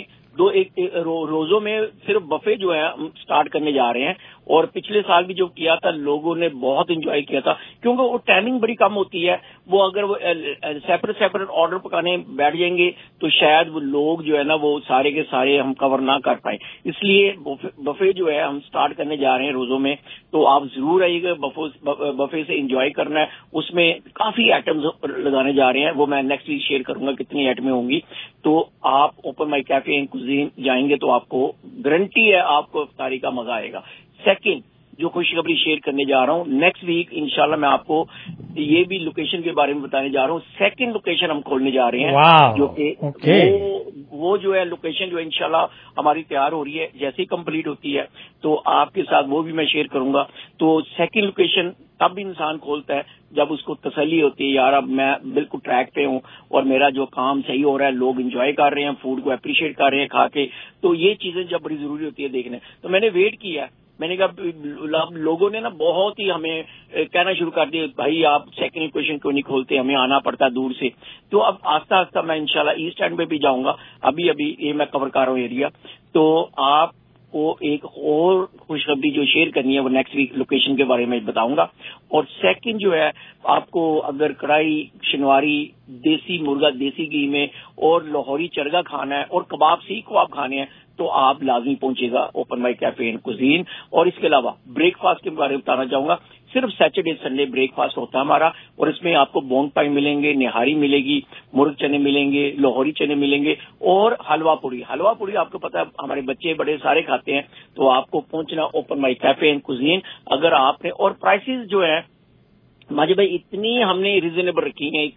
روزوں میں صرف بفے جو ہے ہم سٹارٹ کرنے جا رہے ہیں. اور پچھلے سال بھی جو کیا تھا لوگوں نے بہت انجوائے کیا تھا, کیونکہ وہ ٹائمنگ بڑی کم ہوتی ہے. وہ اگر وہ سیپریٹ آرڈر پکانے بیٹھ جائیں گے تو شاید وہ لوگ جو ہے نا وہ سارے کے سارے ہم کور نہ کر پائیں. اس لیے بفے جو ہے ہم سٹارٹ کرنے جا رہے ہیں روزوں میں. تو آپ ضرور آئیے گا, بفے سے انجوائے کرنا ہے. اس میں کافی آئٹمز لگانے جا رہے ہیں, وہ میں نیکسٹ ویک شیئر کروں گا کتنی آئٹمیں ہوں گی. تو آپ open my cafe and cuisine جائیں گے تو آپ کو گارنٹی ہے آپ کو افطاری کا مزہ آئے گا. سیکنڈ جو خوشخبری شیئر کرنے جا رہا ہوں, نیکسٹ ویک انشاءاللہ میں آپ کو یہ بھی لوکیشن کے بارے میں بتانے جا رہا ہوں. سیکنڈ لوکیشن ہم کھولنے جا رہے ہیں, جو کہ وہ جو ہے لوکیشن جو انشاءاللہ ہماری تیار ہو رہی ہے, جیسے ہی کمپلیٹ ہوتی ہے تو آپ کے ساتھ وہ بھی میں شیئر کروں گا. تو سیکنڈ لوکیشن تب انسان کھولتا ہے جب اس کو تسلی ہوتی ہے یار اب میں بالکل ٹریک پہ ہوں اور میرا جو کام صحیح ہو رہا ہے, لوگ انجوائے کر رہے ہیں, فوڈ کو اپریشیٹ کر رہے ہیں کھا کے. تو یہ چیزیں جب بڑی ضروری ہوتی ہے دیکھنے. تو میں نے ویٹ کیا, میں نے کہا لوگوں نے نا بہت ہی ہمیں کہنا شروع کر دیا بھائی آپ سیکنڈ لوکیشن کیوں نہیں کھولتے, ہمیں آنا پڑتا ہے دور سے. تو اب آہستہ آہستہ میں انشاءاللہ ایسٹ اینڈ پہ بھی جاؤں گا, ابھی یہ میں کور کر رہا ہوں ایریا. تو آپ کو ایک اور خوشخبری جو شیئر کرنی ہے وہ نیکسٹ ویک لوکیشن کے بارے میں بتاؤں گا. اور سیکنڈ جو ہے آپ کو اگر کڑھائی شنواری دیسی مرغا دیسی گھی میں اور لاہوری چرگا کھانا ہے اور کباب سیخ کباب کھانے ہیں تو آپ لازمی پہنچے گا open my cafe and cuisine. اور اس کے علاوہ بریک فاسٹ کے بارے میں بتانا چاہوں گا. صرف سیٹرڈے سنڈے بریک فاسٹ ہوتا ہے ہمارا, اور اس میں آپ کو بون پائی ملیں گے, نہاری ملے گی, مرغ چنے ملیں گے, لاہوری چنے ملیں گے اور حلوہ پوڑی آپ کو پتا ہے ہمارے بچے بڑے سارے کھاتے ہیں. تو آپ کو پہنچنا open my cafe and cuisine. اگر آپ نے, اور پرائسز جو ہے ماجد بھائی اتنی ہم نے ریزنیبل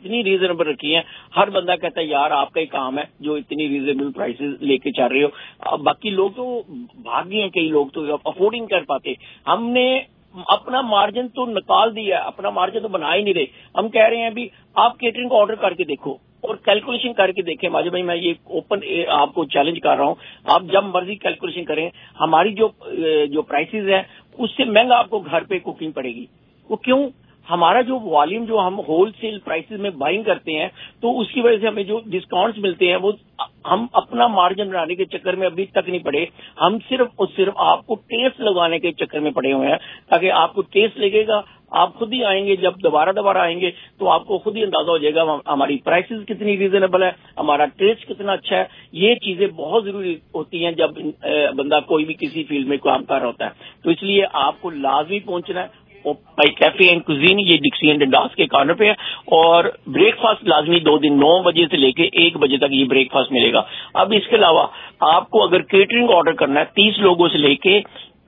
رکھی ہیں, ہر بندہ کہتا ہے یار آپ کا ہی کام ہے جو اتنی ریزنیبل پرائسز لے کے چل رہے ہو. باقی لوگ تو بھاگ گئے ہیں, کئی لوگ تو افورڈ نہیں کر پاتے. ہم نے اپنا مارجن تو نکال دیا ہے, اپنا مارجن تو بنا ہی نہیں رہے. ہم کہہ رہے ہیں بھی آپ کیٹرنگ کو آرڈر کر کے دیکھو और कैलकुलेशन करके देखें माजिद भाई, मैं ये ओपन आपको चैलेंज कर रहा हूँ, आप जब मर्जी कैलकुलेशन करें, हमारी जो प्राइसेस है उससे महंगा आपको घर पे कुकिंग पड़ेगी। वो क्यों? हमारा जो वॉल्यूम जो हम होल सेल प्राइसेस में बाइंग करते हैं, तो उसकी वजह से हमें जो डिस्काउंट्स मिलते हैं वो हम अपना मार्जिन बनाने के चक्कर में अभी तक नहीं पड़े, हम सिर्फ और सिर्फ आपको टेस्ट लगाने के चक्कर में पड़े हुए हैं, ताकि आपको टेस्ट लगेगा, आप खुद ही आएंगे, जब दोबारा आएंगे तो आपको खुद ही अंदाजा हो जाएगा हमारी प्राइसेस कितनी रीजनेबल है, हमारा टेस्ट कितना अच्छा है। ये चीजें बहुत जरूरी होती हैं जब बंदा कोई भी किसी फील्ड में काम कर रहा होता है। तो इसलिए आपको लाजमी पहुंचना है भाई कैफे एंड कुजीन, ये डिक्सी एंड डंडास के कॉर्नर पे है, और ब्रेकफास्ट लाजमी 2 दिन 9 बजे से लेके 1 बजे तक ये ब्रेकफास्ट मिलेगा। अब इसके अलावा आपको अगर केटरिंग ऑर्डर करना है 30 लोगों से लेके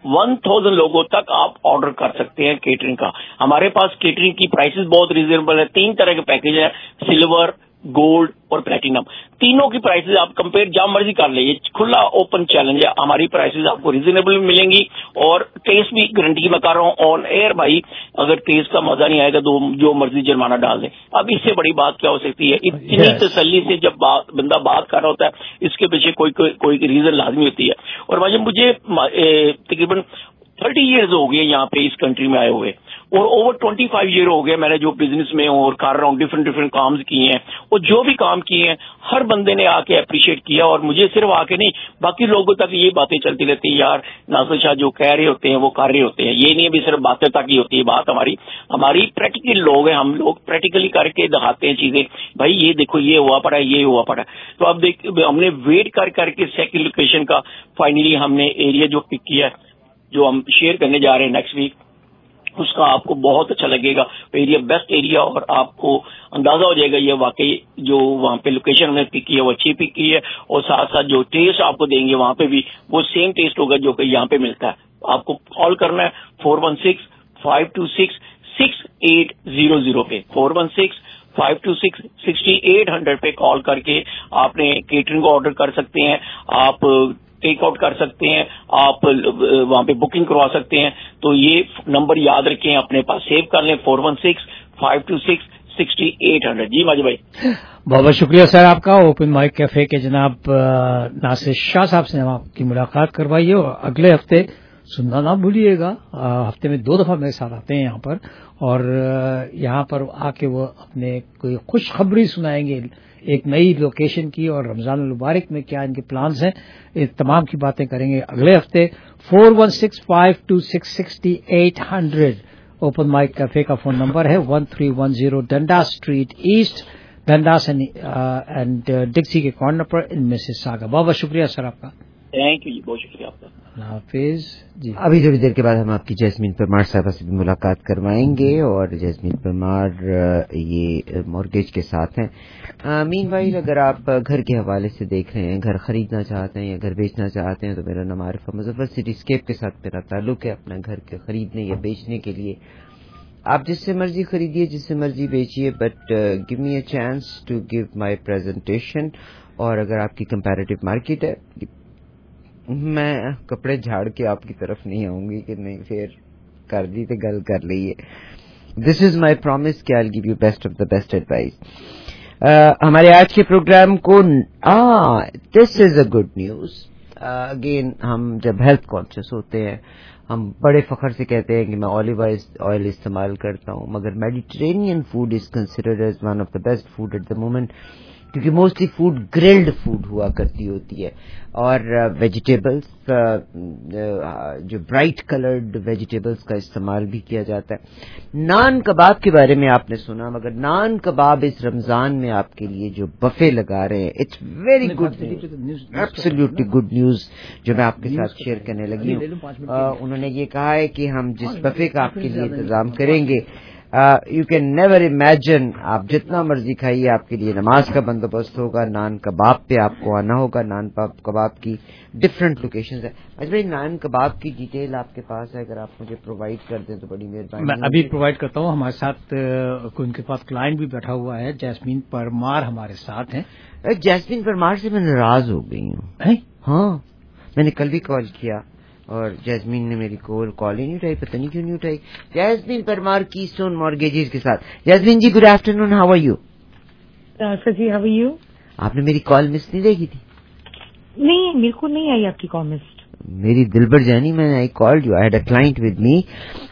1000 लोगों तक आप ऑर्डर कर सकते हैं केटरिंग का। हमारे पास केटरिंग की प्राइसेस बहुत रीजनेबल है। 3 तरह के पैकेज है, सिल्वर, गोल्ड और प्लेटिनम। तीनों की प्राइसेस आप कंपेयर जहां मर्जी कर ले, ये खुला ओपन चैलेंज है। हमारी प्राइसेस आपको रीजनेबल मिलेंगी और टेस्ट भी गारंटी में कर रहा हूँ ऑन एयर भाई, अगर टेस्ट का मजा नहीं आएगा तो जो मर्जी जुर्माना डाल दे। अब इससे बड़ी बात क्या हो सकती है? इतनी तसल्ली से जब बंदा बात कर रहा होता है, इसके पीछे कोई रीजन लाजमी होती है। और भाई मुझे तकरीबन 30 इयर्स हो गए यहाँ पे इस कंट्री में आए हुए, और ओवर 25 ईयर हो गए मैंने जो बिजनेस में हूँ और कर रहा हूँ, डिफरेंट काम किए हैं, और जो भी काम किए हैं हर बंदे ने आके अप्रिशिएट किया, और मुझे सिर्फ आके नहीं बाकी लोगों तक ये बातें चलती रहती है, यार नासिर शाह जो कह रहे होते हैं वो कर रहे होते हैं। ये नहीं अभी सिर्फ बातें तक ही होती है बात, हमारी प्रैक्टिकल लोग हैं, हम लोग प्रैक्टिकली करके दिखाते हैं चीजें। भाई ये देखो ये हुआ पड़ा है, ये हुआ पड़ा है। तो अब देख हमने वेट करके सेकंड लोकेशन का फाइनली हमने एरिया जो पिक किया है, जो हम शेयर करने जा रहे हैं नेक्स्ट वीक, उसका आपको बहुत अच्छा लगेगा। एरिया बेस्ट एरिया, और आपको अंदाजा हो जाएगा ये वाकई जो वहाँ पे लोकेशन हमने पिक की है वो अच्छी पिक की है, और साथ साथ जो टेस्ट आपको देंगे वहाँ पे भी वो सेम टेस्ट होगा जो कि यहाँ पे मिलता है। आपको कॉल करना है 416-526-6800 पे, 416-526-6800 पे कॉल करके आपने केटरिंग ऑर्डर कर सकते हैं, आप टेक आउट कर सकते हैं, आप वहाँ पे बुकिंग करवा सकते हैं। तो ये नंबर याद रखें, अपने पास सेव कर लें, 416-526-6800। जी माजी भाई, बहुत बहुत शुक्रिया सर आपका। ओपन माइक कैफे के जनाब नासिर शाह साहब से हम आपकी मुलाकात करवाई है, और अगले हफ्ते सुनना ना भूलिएगा। हफ्ते में 2 दफा मेरे साथ आते हैं यहाँ पर, और यहाँ पर आके वो अपने कोई खुशखबरी सुनाएंगे एक नई लोकेशन की, और रमजान मुबारक में क्या इनके प्लान्स हैं, ये तमाम की बातें करेंगे अगले हफ्ते। 416-526-6800 ओपन माइक कैफे का फोन नंबर है, 1310 Dundas street east, Dundas and Dixie के कॉर्नर पर इन मिसिसागा। बहुत बहुत शुक्रिया सर आपका। थैंक यू जी, बहुत शुक्रिया आपका। हाफिज जी। अभी थोड़ी देर के बाद हम आपकी जैस्मीन परमार साहबा से भी मुलाकात करवाएंगे, और जैस्मीन परमार ये मॉर्गेज के साथ हैं। मीनवाइल अगर आप घर के हवाले से देख रहे हैं, घर खरीदना चाहते हैं या घर बेचना चाहते हैं, तो मेरा नाम आरिफा मुजफ्फर, सिटीस्केप के साथ मेरा ताल्लुक है। अपना घर के खरीदने या बेचने के लिए आप जिससे मर्जी खरीदिए, जिससे मर्जी बेचिए, but give me a chance to give my presentation. और अगर आपकी कंपैरेटिव मार्केट है, मैं कपड़े झाड़ के आपकी तरफ नहीं आऊंगी कि नहीं फिर कर दी तो गल कर लीजिए। दिस इज माई प्रॉमिस कि I will give you best of the best advice. हमारे आज के प्रोग्राम को this is a good news. Again हम जब हेल्थ कॉन्शियस होते हैं, हम बड़े फखर से कहते हैं कि मैं ऑलिव ऑयल इस्तेमाल करता हूं, मगर Mediterranean food is considered as one of the best food at the moment, क्योंकि मोस्टली फूड ग्रिल्ड फूड हुआ करती होती है, और वेजिटेबल्स जो ब्राइट कलर्ड वेजिटेबल्स का इस्तेमाल भी किया जाता है। नान कबाब के बारे में आपने सुना, मगर नान कबाब इस रमजान में आपके लिए जो बफे लगा रहे हैं, it's very good news, absolutely good news जो मैं आपके साथ शेयर करने लगी हूँ। उन्होंने ये कहा है कि हम जिस बफे का आपके लिए इंतजाम करेंगे, यू कैन नेवर इमेजिन, आप जितना मर्जी खाइए, आपके लिए नमाज का बंदोबस्त होगा, नान कबाब पे आपको आना होगा। नान कबाब की डिफरेंट लोकेशंस है। अच्छा भाई, नान कबाब की डिटेल आपके पास है, अगर आप मुझे प्रोवाइड कर दें तो बड़ी मेहरबानी। मैं अभी प्रोवाइड करता हूँ। हमारे साथ उनके पास क्लाइंट भी बैठा हुआ है, जैस्मीन परमार हमारे साथ हैं। जैस्मीन परमार से मैं नाराज हो गई हूँ। हाँ, मैंने कल भी कॉल किया और जैस्मीन ने मेरी कॉल ही नहीं उठाई, पता नहीं क्यों नहीं उठाई। जैस्मीन परमार कीस्टोन मॉर्गेजेस के साथ। Jasmine ji, good afternoon, how are you? Sir जी, हाउ आर यू? आपने मेरी कॉल मिस नहीं देखी थी? नहीं, मेरे को नहीं आई आपकी कॉल मिस. मेरी दिलबर जानी, मैंने I called you. I had a client with me,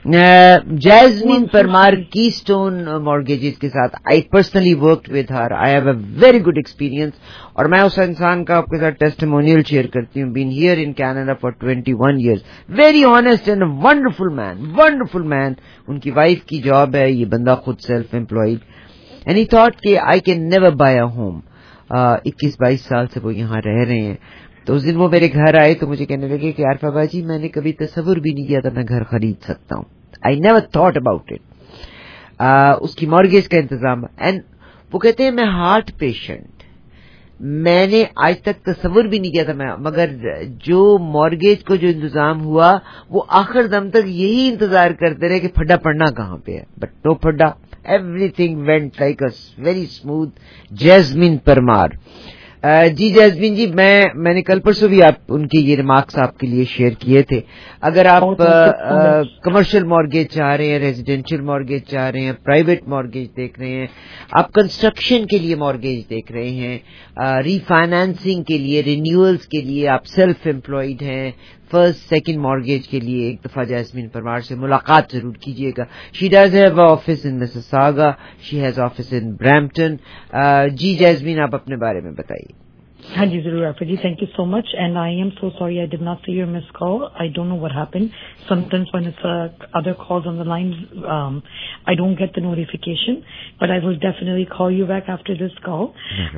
Jasmine Parmar, keystone mortgages के साथ. I personally worked with her. I have a very good experience. और मैं उस इंसान का आपके साथ टेस्टिमोनियल शेयर करती हूँ. Been here in Canada for 21 years. Very honest and wonderful man, wonderful man. उनकी वाइफ की जॉब है, ये बंदा खुद self employed. And he thought कि I can never buy a home. 21-22 साल से वो यहाँ रह रहे हैं. तो उस दिन वो मेरे घर आए तो मुझे कहने लगे कि आरफा बाजी, मैंने कभी तसव्वुर भी नहीं किया था मैं घर खरीद सकता हूँ. I never thought about it. उसकी मॉर्गेज का इंतजाम. एंड वो कहते हैं मैं हार्ट पेशेंट, मैंने आज तक तसव्वुर भी नहीं किया था मैं, मगर जो मॉर्गेज को जो इंतजाम हुआ वो आखिर दम तक यही इंतजार करते रहे कि फड्डा पड़ना कहाँ पे है. बट नो फड्डा. Everything went like a very smooth. Jasmine Parmar. जी जैस्मिन जी, मैंने कल परसों भी आप उनके ये रिमार्क्स आपके लिए शेयर किए थे. अगर आप कमर्शियल मॉर्गेज चाह रहे हैं, रेजिडेंशियल मॉर्गेज चाह रहे हैं, प्राइवेट मॉर्गेज देख रहे हैं, आप कंस्ट्रक्शन के लिए मॉर्गेज देख रहे हैं, रीफाइनेंसिंग के लिए, रिन्यूअल्स के लिए, आप सेल्फ एम्प्लॉयड हैं, फर्स्ट सेकंड मॉर्गेज के लिए, एक दफा जैस्मिन परमार से मुलाकात जरूर कीजिएगा. She does have office in Mississauga, she has office in Brampton. जी जैस्मिन, आप अपने बारे में बताइए. हाँ जी, जरूर आफा जी. Thank you so much and I am so sorry I did not see your miss call. I don't know what happened. Sometimes when it's other calls on the line I don't get the notification, but I will definitely call you back after this call.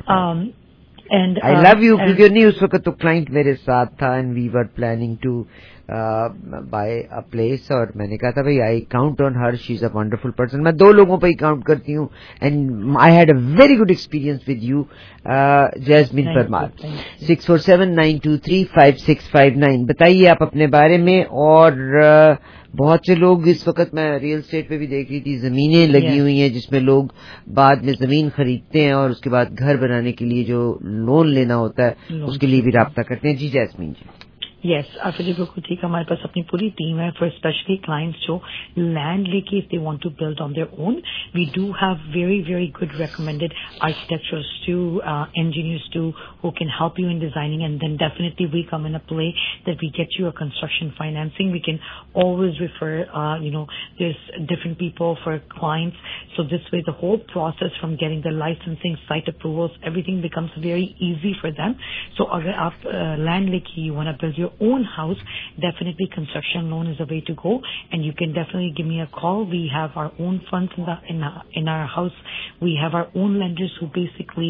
And I love you क्योंकि नहीं उस वक्त तो client मेरे साथ था and we were planning to buy a place. और मैंने कहा था भाई I count on her, she is a wonderful person. मैं 2 लोगों पे ही काउंट करती हूँ and I had a very good experience with you Jasmine Parmar. 647-923-5659. बताइए आप अपने बारे में. और बहुत से लोग इस वक्त, मैं रियल एस्टेट पे भी देख रही थी, जमीनें लगी हुई हैं जिसमें लोग बाद में जमीन खरीदते हैं और उसके बाद घर बनाने के लिए जो लोन लेना होता है उसके लिए भी राब्ता करते हैं. जी जैस्मिन जी. Yes, आफा जी बिल्कुल ठीक. हमारे पास अपनी पूरी टीम है फॉर स्पेशली क्लाइंट्स जो लैंड लेके if they want to build on their own. We do have very good recommended architects too, engineers too, who can help you in designing, and then definitely we come in a play that we get you a construction financing. We can always refer, there's different people for clients, so this way the whole process from getting the licensing, site approvals, everything becomes very easy for them. So agar aap land leke you want to build your own house, definitely construction loan is the way to go, and you can definitely give me a call. We have our own funds in our house. We have our own lenders who basically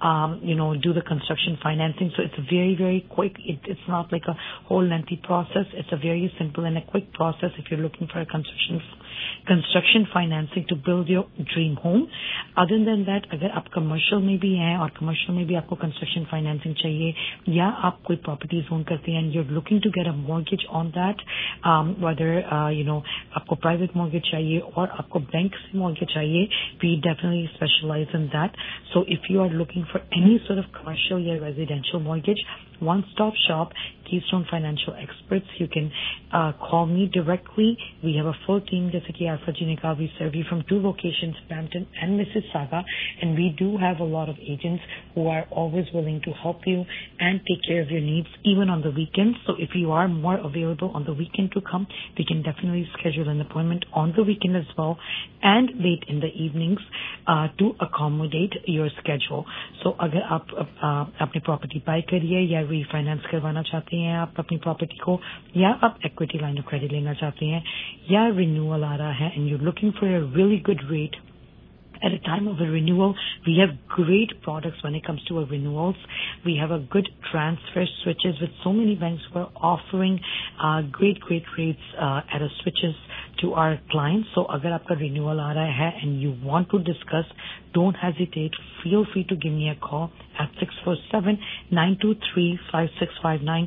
do the construction financing. So it's very quick. It's not like a whole lengthy process. It's a very simple and a quick process if you're looking for a construction financing to build your dream home. Other than that, अगर आप commercial में भी हैं और commercial में भी आपको construction financing चाहिए या आप कोई प्रॉपर्टीज ओन करते हैं, you're looking to get a mortgage on that, whether आपको प्राइवेट mortgage चाहिए और आपको बैंक से mortgage चाहिए, we definitely specialize in that. So if you are looking for any sort of commercial or residential mortgage, one-stop shop, Keystone Financial Experts. You can call me directly. We have a full team. जैसे कि आरफा जी ने कहा, we serve you from 2 locations, Brampton and Mississauga, and we do have a lot of agents who are always willing to help you and take care of your needs even on the weekends. So if you are more available on the weekend to come, we can definitely schedule an appointment on the weekend as well and late in the evenings to accommodate your schedule. So अगर आप अपनी property bye करिए या refinance करवाना चाहते हैं आप अपनी प्रॉपर्टी को, या आप इक्विटी लाइन ऑफ क्रेडिट लेना चाहते हैं, या रिन्यूअल आ रहा है and you looking for a really good rate at a time of a renewal, we have great products when it comes to our renewals. We have a good transfer switches with so many banks who are offering great rates at a switches to our clients. So agar aapka renewal aa raha hai and you want to discuss, don't hesitate. Feel free to give me a call at 647-923-5659.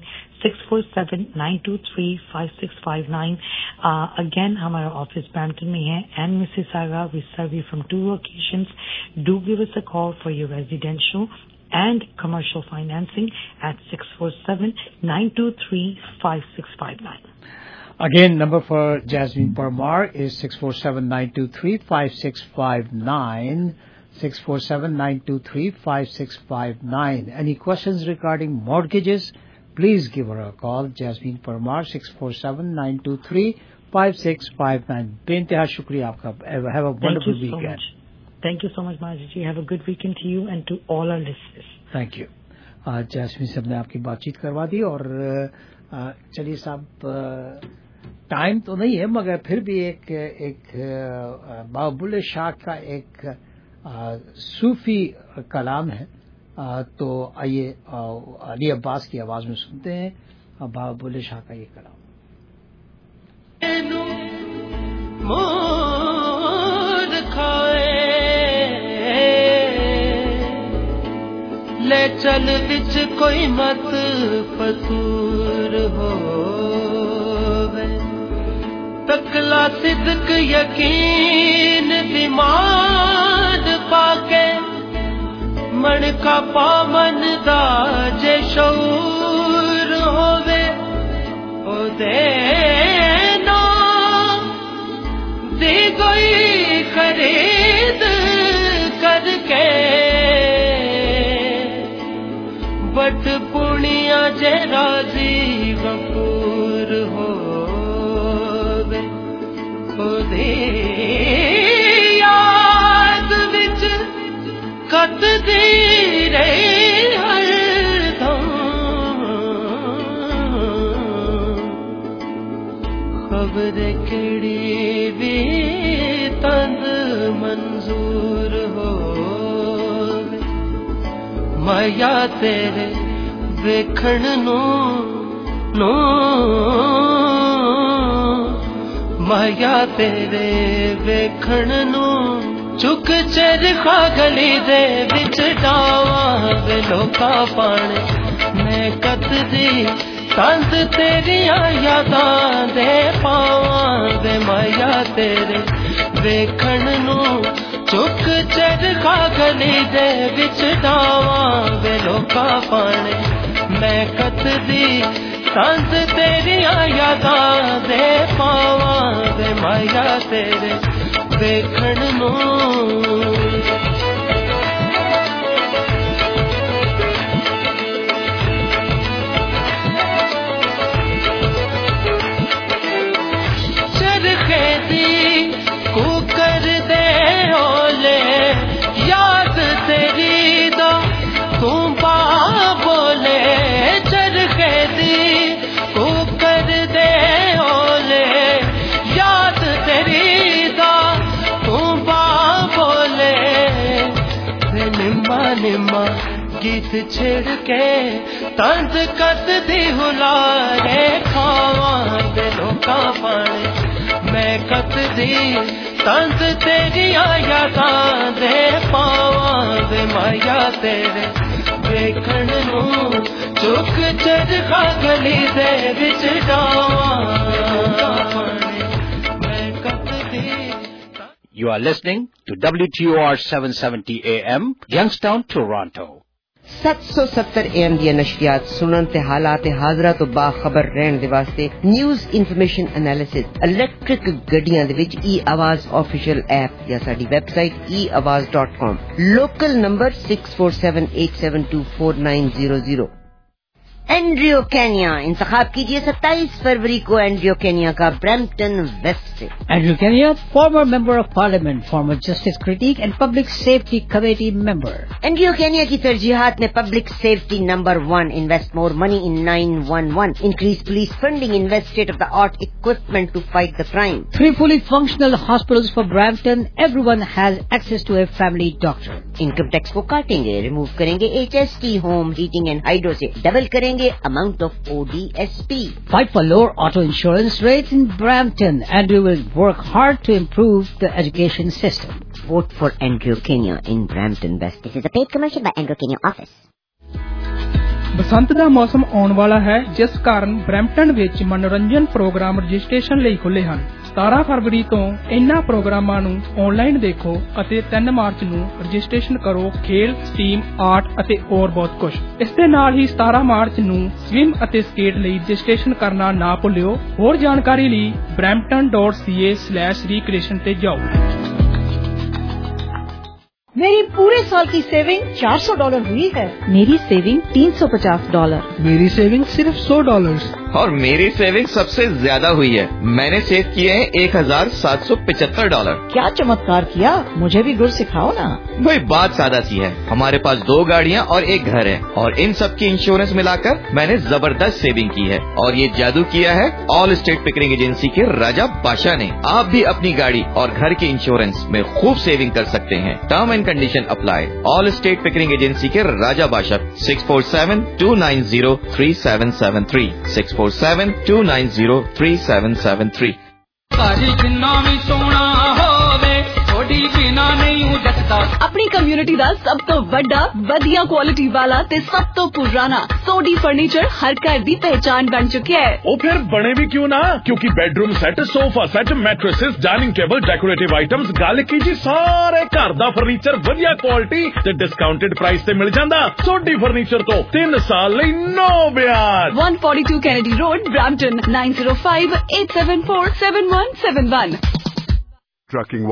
647-923-5659. Again, हमारा office Brampton में है and Mississauga. We serve you from 2 locations. Do give us a call for your residential and commercial financing at 647-923-5659. Again, number for Jasmine Parmar is 647-923-5659. 647-923-5659. Any questions regarding mortgages, please give her a call. Jasmine Parmar, 647-923-5659. बेइंतहा शुक्रिया आपका. Have a wonderful weekend. Thank you so much, Maji. Have a good weekend to you and to all our listeners. Thank you. Jasmine साहब ने आपकी बातचीत करवा दी और चलिए साहब टाइम तो नहीं है मगर फिर भी एक बाबा बुल्ले शाह का एक सूफी कलाम है, तो आइए अली अब्बास की आवाज में सुनते हैं बाबा बुल्ले शाह का ये कलाम. ले चल विच कोई मत फतूर होवे, तकला सिद्क यकीन बीमान पाके, मन का पामन दा जे शऊर होवे, ओ देना दी कोई खरीद करके, बट पुणिया जे राजी गफूर होवे, खुदे याद विच कतदी रहे हरदम, खबर केड़ी भी तंद मंजूर होवे, माया तेरे वेखण नू माया तेरे वेखण नू चुक चरखा गली दे विच डावां वे लोका पाने, मैं कतदी तंद तेरिया यादां दे पावां वे माया तेरे वेखण नू चुक चरखा गली दे विच डावां वे लोका पाने, मैं कतदी तंद तेरिया यादां दे पावां वे माया तेरे वेखण नू. चरखे दी कुकर दे ओले याद तेरी दा तू पा बोले, चरखे दी कुकर दे ओले याद तेरी दा तू पा बोले, निम्मा निम्मा गीत छेड़ के तंद कत दी हुलारे खावां दे लोका पाने, मैं कत दी तंद तेरिया यादां दे पावां वे माया तेरे वेखण नू चुक चरखा गली दे विच डावां, मैं कत दी. You are listening to WTOR 770 AM, Youngstown, Toronto. 770 AM ਦੀਆਂ ਨਸ਼ਰੀਆਤ ਸੁਣਨ ਤੇ ਹਾਲਾਤ ਹਾਜ਼ਰਾ ਤੋਂ ਬਾਖਬਰ ਰਹਿਣ ਦੇ ਵਾਸਤੇ ਨਿਊਜ਼ ਇਨਫੋਰਮੇਸ਼ਨ ਐਨਾਲਿਸਿਸ ਇਲੈਕਟ੍ਰਿਕ ਗੱਡੀਆਂ ਦੇ ਵਿੱਚ e-ਆਵਾਜ਼ ਆਫੀਸ਼ੀਅਲ ਐਪ ਜਾਂ ਸਾਡੀ website eawaz.com, local number 6478724900. Andrew Kania इंतखाब कीजिए 27 फरवरी को एंड्रियो केनिया का ब्रैम्पटन वेस्ट से. Andrew Kania, former member of parliament, former justice critic and public safety committee member. Andrew Kania की तरजीहात में public safety number 1, invest more money in 911, increase police funding, invest state of the art equipment to fight the crime. 3 fully functional hospitals for Brampton. Everyone has access to a family doctor. Income tax को काटेंगे, remove करेंगे HST, home heating and hydro से, double करेंगे amount of ODSP. Fight for lower auto insurance rates in Brampton, and we will work hard to improve the education system. Vote for Andrew Kenya in Brampton West. This is a paid commercial by Andrew Kenya office. ਬਸੰਤ ਦਾ ਮੌਸਮ ਆਉਣ ਵਾਲਾ ਹੈ, ਜਿਸ ਕਾਰਨ Brampton ਵਿੱਚ ਮਨੋਰੰਜਨ ਪ੍ਰੋਗਰਾਮ ਰਜਿਸਟ੍ਰੇਸ਼ਨ ਲਈ ਖੁੱਲੇ ਹਨ. 17 ਫਰਵਰੀ ਤੋਂ ਇਨ੍ਹਾਂ ਪ੍ਰੋਗਰਾਮਾਂ ਨੂੰ ਆਨਲਾਈਨ ਦੇਖੋ ਅਤੇ 3 ਮਾਰਚ ਨੂੰ ਰਜਿਸਟ੍ਰੇਸ਼ਨ ਕਰੋ. ਖੇਲ, ਸਟੀਮ, ਆਰਟ ਅਤੇ ਹੋਰ ਬਹੁਤ ਕੁਝ. ਇਸ ਦੇ ਨਾਲ ਹੀ 17 ਮਾਰਚ ਨੂੰ ਸਵਿਮ ਅਤੇ ਸਕੇਟ ਲਈ ਰਜਿਸਟ੍ਰੇਸ਼ਨ ਕਰਨਾ ਨਾ ਭੁੱਲਿਓ. ਹੋਰ ਜਾਣਕਾਰੀ ਲਈ brampton.ca/recreation ਤੇ ਜਾਓ. मेरी पूरे साल की सेविंग $400 हुई है। मेरी सेविंग $350। मेरी सेविंग सिर्फ $100। और मेरी सेविंग सबसे ज्यादा हुई है, मैंने सेव किए हैं $1,775। क्या चमत्कार किया, मुझे भी गुर सिखाओ ना। वही बात सादा सी है, हमारे पास 2 गाड़ियाँ और 1 घर है और इन सब की इंश्योरेंस मिलाकर मैंने जबरदस्त सेविंग की है और ये जादू किया है ऑल स्टेट पिकरिंग एजेंसी के राजा बादशाह ने। आप भी अपनी गाड़ी और घर के इंश्योरेंस में खूब सेविंग कर सकते हैं। Term and condition apply. All state Pickering agency के राजा बादशाह 647-290-3773 647-290-3773। अपनी कम्युनिटी ਦਾ ਸਭ ਤੋਂ ਵੱਡਾ ਵਧੀਆ ਕੁਆਲਿਟੀ ਵਾਲਾ ਤੇ ਸਭ ਤੋਂ ਪੁਰਾਣਾ ਸੋਡੀ ਫਰਨੀਚਰ ਹਰ ਘਰ ਦੀ ਪਹਿਚਾਨ ਬਣ ਚੁੱਕਿਆ ਹੈ। ਉਹ ਫਿਰ ਬਣੇ ਵੀ ਕਿਉਂ ਨਾ, ਕਿਉਂਕਿ bedroom set, sofa set, mattresses, dining table, decorative items, ਗੱਲ ਕੀ ਜੀ ਸਾਰੇ ਘਰ ਦਾ ਫਰਨੀਚਰ ਵਧੀਆ ਕੁਆਲਿਟੀ ਤੇ ਡਿਸਕਾਊਂਟਡ ਪ੍ਰਾਈਸ ਤੇ ਮਿਲ ਜਾਂਦਾ। ਸੋਡੀ ਫਰਨੀਚਰ ਤੋਂ 3 ਸਾਲ ਲਈ ਨੋ ਵਿਆਜ। 142 Kennedy Road, Brampton, 9058747171। Trucking